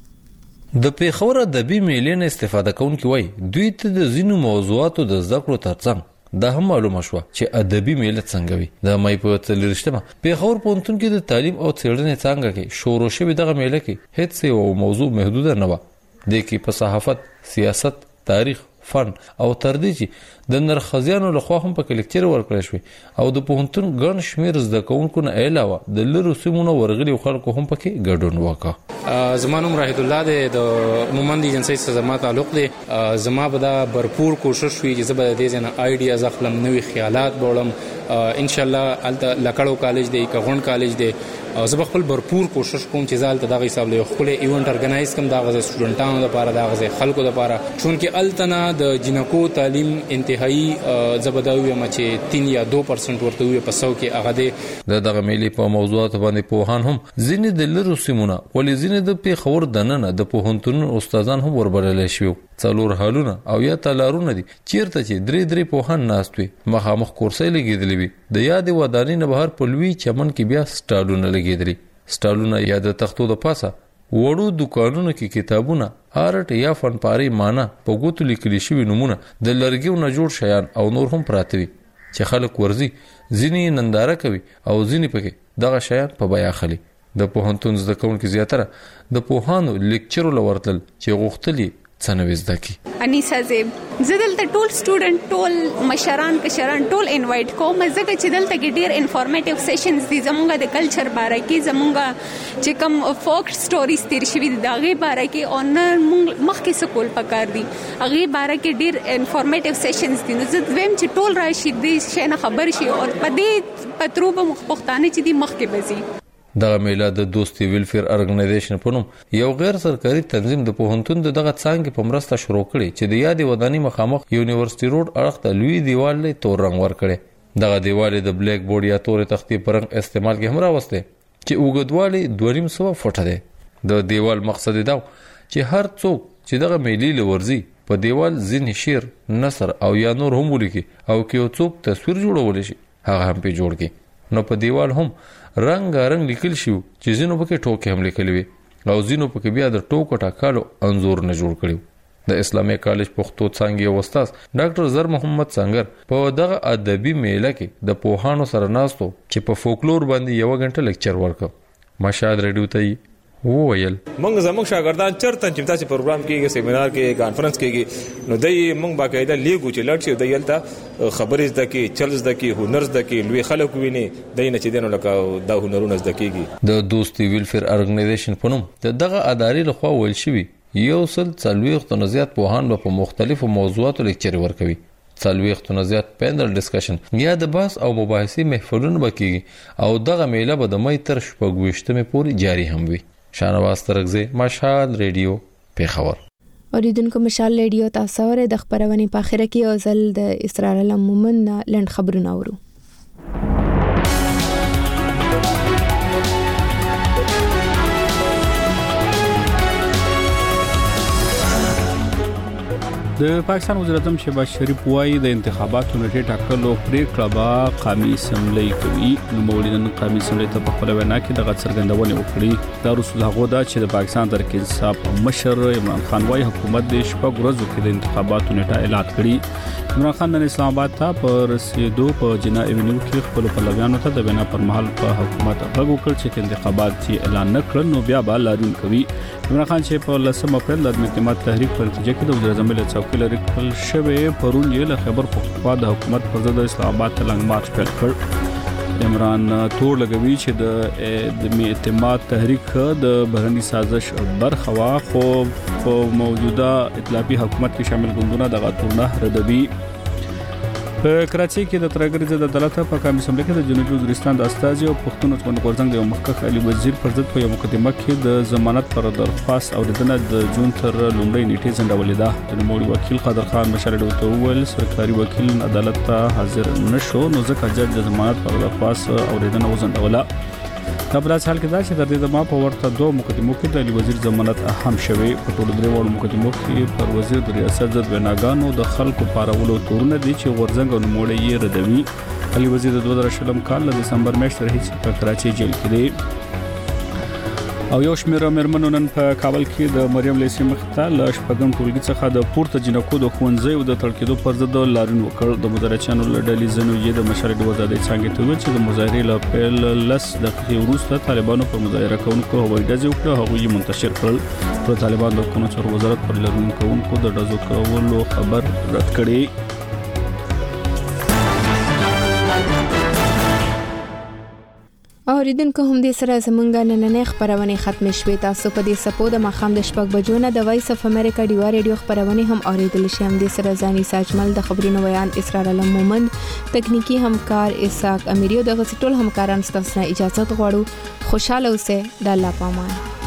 اورو. د پیښور ادبي میلې نه استفاده کوونکي وایي دوی ته د ځینو موضوعاتو د زده کړو ترڅنګ دا هم معلومه شو چې ادبي میله څنګه وي. د مې په 30مه پیښور پوهنتون کې د تعلیم او څېړنې څنګه کې شروع شوی دغه میله کې هیڅ یو موضوع محدود نه و. د کې په صحافت، سیاست، تاریخ، فن او تر دې چې د نرخزیانو لخوا هم په لیکچر ورکړل شوی او د پوهنتون ګڼ شمیر زده کوونکو نه علاوه د لرو سیمونو ورغلي خلکو هم پکې ګډون وکړ. زمانوم راحت الله د مومند ایجنسی سره زما تعلق دی. زما به دا भरपूर کوشش وی چې زبر دې نه آیډیاز خپل نوې خیالات بولم. ان شاء الله الته لکړو کالج دی کغون کالج دی او زه خپل भरपूर کوشش کوم چې زال ته دغه حساب له خپل ایونت ارګنایز کوم دغه سټوډنټانو لپاره دغه خلکو لپاره چونکه التنا د جنکو تعلیم انتهایی زبداوی مچ 3 یا 2% ورته وي په 100 کې هغه دی. دغه میلې په موضوعات باندې پوهان هم ځینې د لرو سیمونه ولې ځینې د پیښور دننه د پوهنتون استادان هم وربلل شوی. څلور حالونه او یا تلارونه دي چیرته چې درې پوهان ناستوي مخامخ کورسې لګیدلې وي. د یاد ودانۍ نه بهر په لوی چمن کې بیا سټالونه لګیدلي. سټالونه یا د تختو د پاسه وړو دکانونو کې کتابونه آرټ یا فنپاري معنا په ګوتو لیکل شوی نمونه د لرګیو نه جوړ شیان او نور هم پراته وي چې خلک ورزي ځینې ننداره کوي او ځینې پکې دغه شیان په بیا خلی. د پوهنتون زده کوونکو زیاتره د پوهانو لیکچرو لورتل چې غوښتلي څنګه زده کی. انیسا زیب زدل ته ټول سټوډنټ ټول مشران کشران ټول انوایټ کوم زګه چې دلته کې ډیر انفارمیټیو سیشنز دي زمونږ د کلچر باره کې زمونږ چې کوم فوک سټوریز تیر شوی دي دغه باره کې او مخکې سکول پکار دي هغه باره کې ډیر انفارمیټیو سیشنز دي. نو زه ویم چې ټول راشي دې شي نه خبر شي او په دې پتروبه مخپختانه چې دي مخکې بزي. دغه میله د دوستي ویلفیر ارګنایزیشن په نوم یو غیر سرکاري تنظیم د پوهنتون دغه څانګې په مرسته شروع کړي چې د یادې ودانۍ مخامخ یونیورسيټي روډ اړخ ته لوی دیوال له تور رنگ ورکړي. دغه دیوال د بلیک بورډ یا تور تختې پر رنگ استعمال کې هم راوسته چې اوږدوالی 2.5 فوټه دی. د دیوال مقصد دا چې هر څوک چې دغه میلې لورځي په دیوال ځین شعر، نثر او یا نور هم ولیکي او کې یو څوک تصویر جوړول شي هغه هم په جوړ کې. نو په دیوال هم رنگ لیکل شو چې زینو پکې ټوکې هم لیکل وي او زینو پکې بیا د ټوکو ټاکالو انزور نه جوړ کړو. د اسلامي کالج پښتو څنګه استاد ډاکټر زر محمد څنګر په دغه ادبي میله کې د پوهانو سره ناستو چې په فولکلور باندې 1 غنټه لیکچر ورکړ. مشهد ریډیو ته وویل موږ زموږ شاګردان چرته چې تاسو پروګرام کېږي سیمینار کې کانفرنس کېږي نو دای موږ باقاعده لیګو چې لړ شي دایلته خبرې زده کې چل زده کې هنر زده کې لوی خلک ویني دای نه چې دنه لکه دا هنرونه زده کېږي. د دوستي ویلفیر ارګنایزیشن په نوم دغه ادارې لخوا ویل شوی 140 زیات پوهان په مختلفو موضوعاتو لیکچر ورکوي. 40 زیات پینل ډسکشن یا د بحث او مباحثې محفلونه وکړي او دغه میله به د مې تر 28 پورې جاری هم وي. شانواز ترغزي مشهد ریډیو پیښور. اوریدونکو مشال ریډیو تاسو ور د خبرونې په اخر کې او زل د اسرار المومن لند خبرونه اورو. د پاکستان وزیر اعظم شهباز شریف وايي د انتخاباتو نټه ټاکلو پریکړه به قومي اسمبلی کوي. نو مولدن قومي اسمبلی ته په خپل وینا کې د څرګندونې وکړي. دا رسول هغه دا چې د پاکستان تحریک انصاف مشر عمران خان وايي حکومت د شپږ ورځو کې د انتخاباتو نټه اعلان کړي. عمران خان د اسلام آباد ته په رسیدو په جنا ایونیو کې خپل پلویانو ته د وینا پر مهال په حکومت غږ وکړ چې انتخابات چې اعلان نکړل نو بیا به لاریون کوي. عمران خان چې په 10 اپریل د اعتماد تحریک په نتیجه کې د وزیر اعظم له څوکۍ لري کول شوی پرون یې له خبر پښتونخوا د حکومت پر ضد اسلام آباد ته لنګ مارچ پیل کړ. عمران تور لګوي چې د اعتماد تحریک د بهرني سازش برخه وا خو په موجوده ائتلافي حکومت کې شامل ګوندونه د غاټونه ردوي. په کراچۍ کې د ترګر ضد عدالت په قومي اسمبلی کې د جنوبي وزیرستان د استازي او پښتون ځوان غورځنګ د مخکښ علي وزیر پر ضد په یو مقدمه کې د ضمانت پر درخواست اوریدنه د جون تر لومړۍ نیټې ځنډولې ده. د نوموړي وکیل قادر خان مشرډو ته وویل سرکاري وکیل عدالت ته حاضر نشو نو ځکه جج د ضمانت پر درخواست اوریدنه وځنډوله. دا په حال کې دا چې د دې دمه په ورته دوه مقدمو کې د علي وزیر ضمانت اهم شوی. په ټولو درې وړو مقدمو کې پر وزیر د ریاست ضد ویناګانو د خلکو پارولو تورونه دي چې غورځنګ او نوموړي یې ردوي. علي وزیر د 2020 کال د دسمبر میاشتې راهیسې په کراچۍ جیل کې دی. او یو شمېر مېرمنو نن په کابل کې د مریم لیسې مخته له شپږم ټولګي څخه د پورته جنکو د ښوونځیو د تړکېدو پر ضد لاریون وکړ. د مدرسانو له ډلې ځینو یې د مشرې د وزارت څنګه ته ویل چې د مظاهرې له پیل لس دقیقې وروسته طالبانو پر مظاهره کوونکو هوایي ډزې وکړې. هغوی یې منتشر کړل. په طالبان د قانون چارو وزارت پر لاریون کوونکو د ډزو کولو خبر رد کړی. اوریدونکو هم دې سره زمونږ نننې خبرونه ختم شوې. تاسو په دې سپو د مخام د شپږ بجو نه د وایس اف امریکا ډیوا ریډیو خبرونه هم اوریدل شي. هم دې سره ځاني ساجمل د خبرونو بیان اسرار علم مومند تکنیکی همکار اسحاق امیری او د غسټول همکارانو ستاسو اجازه غواړو. خوشاله اوسئ. د الله پامان.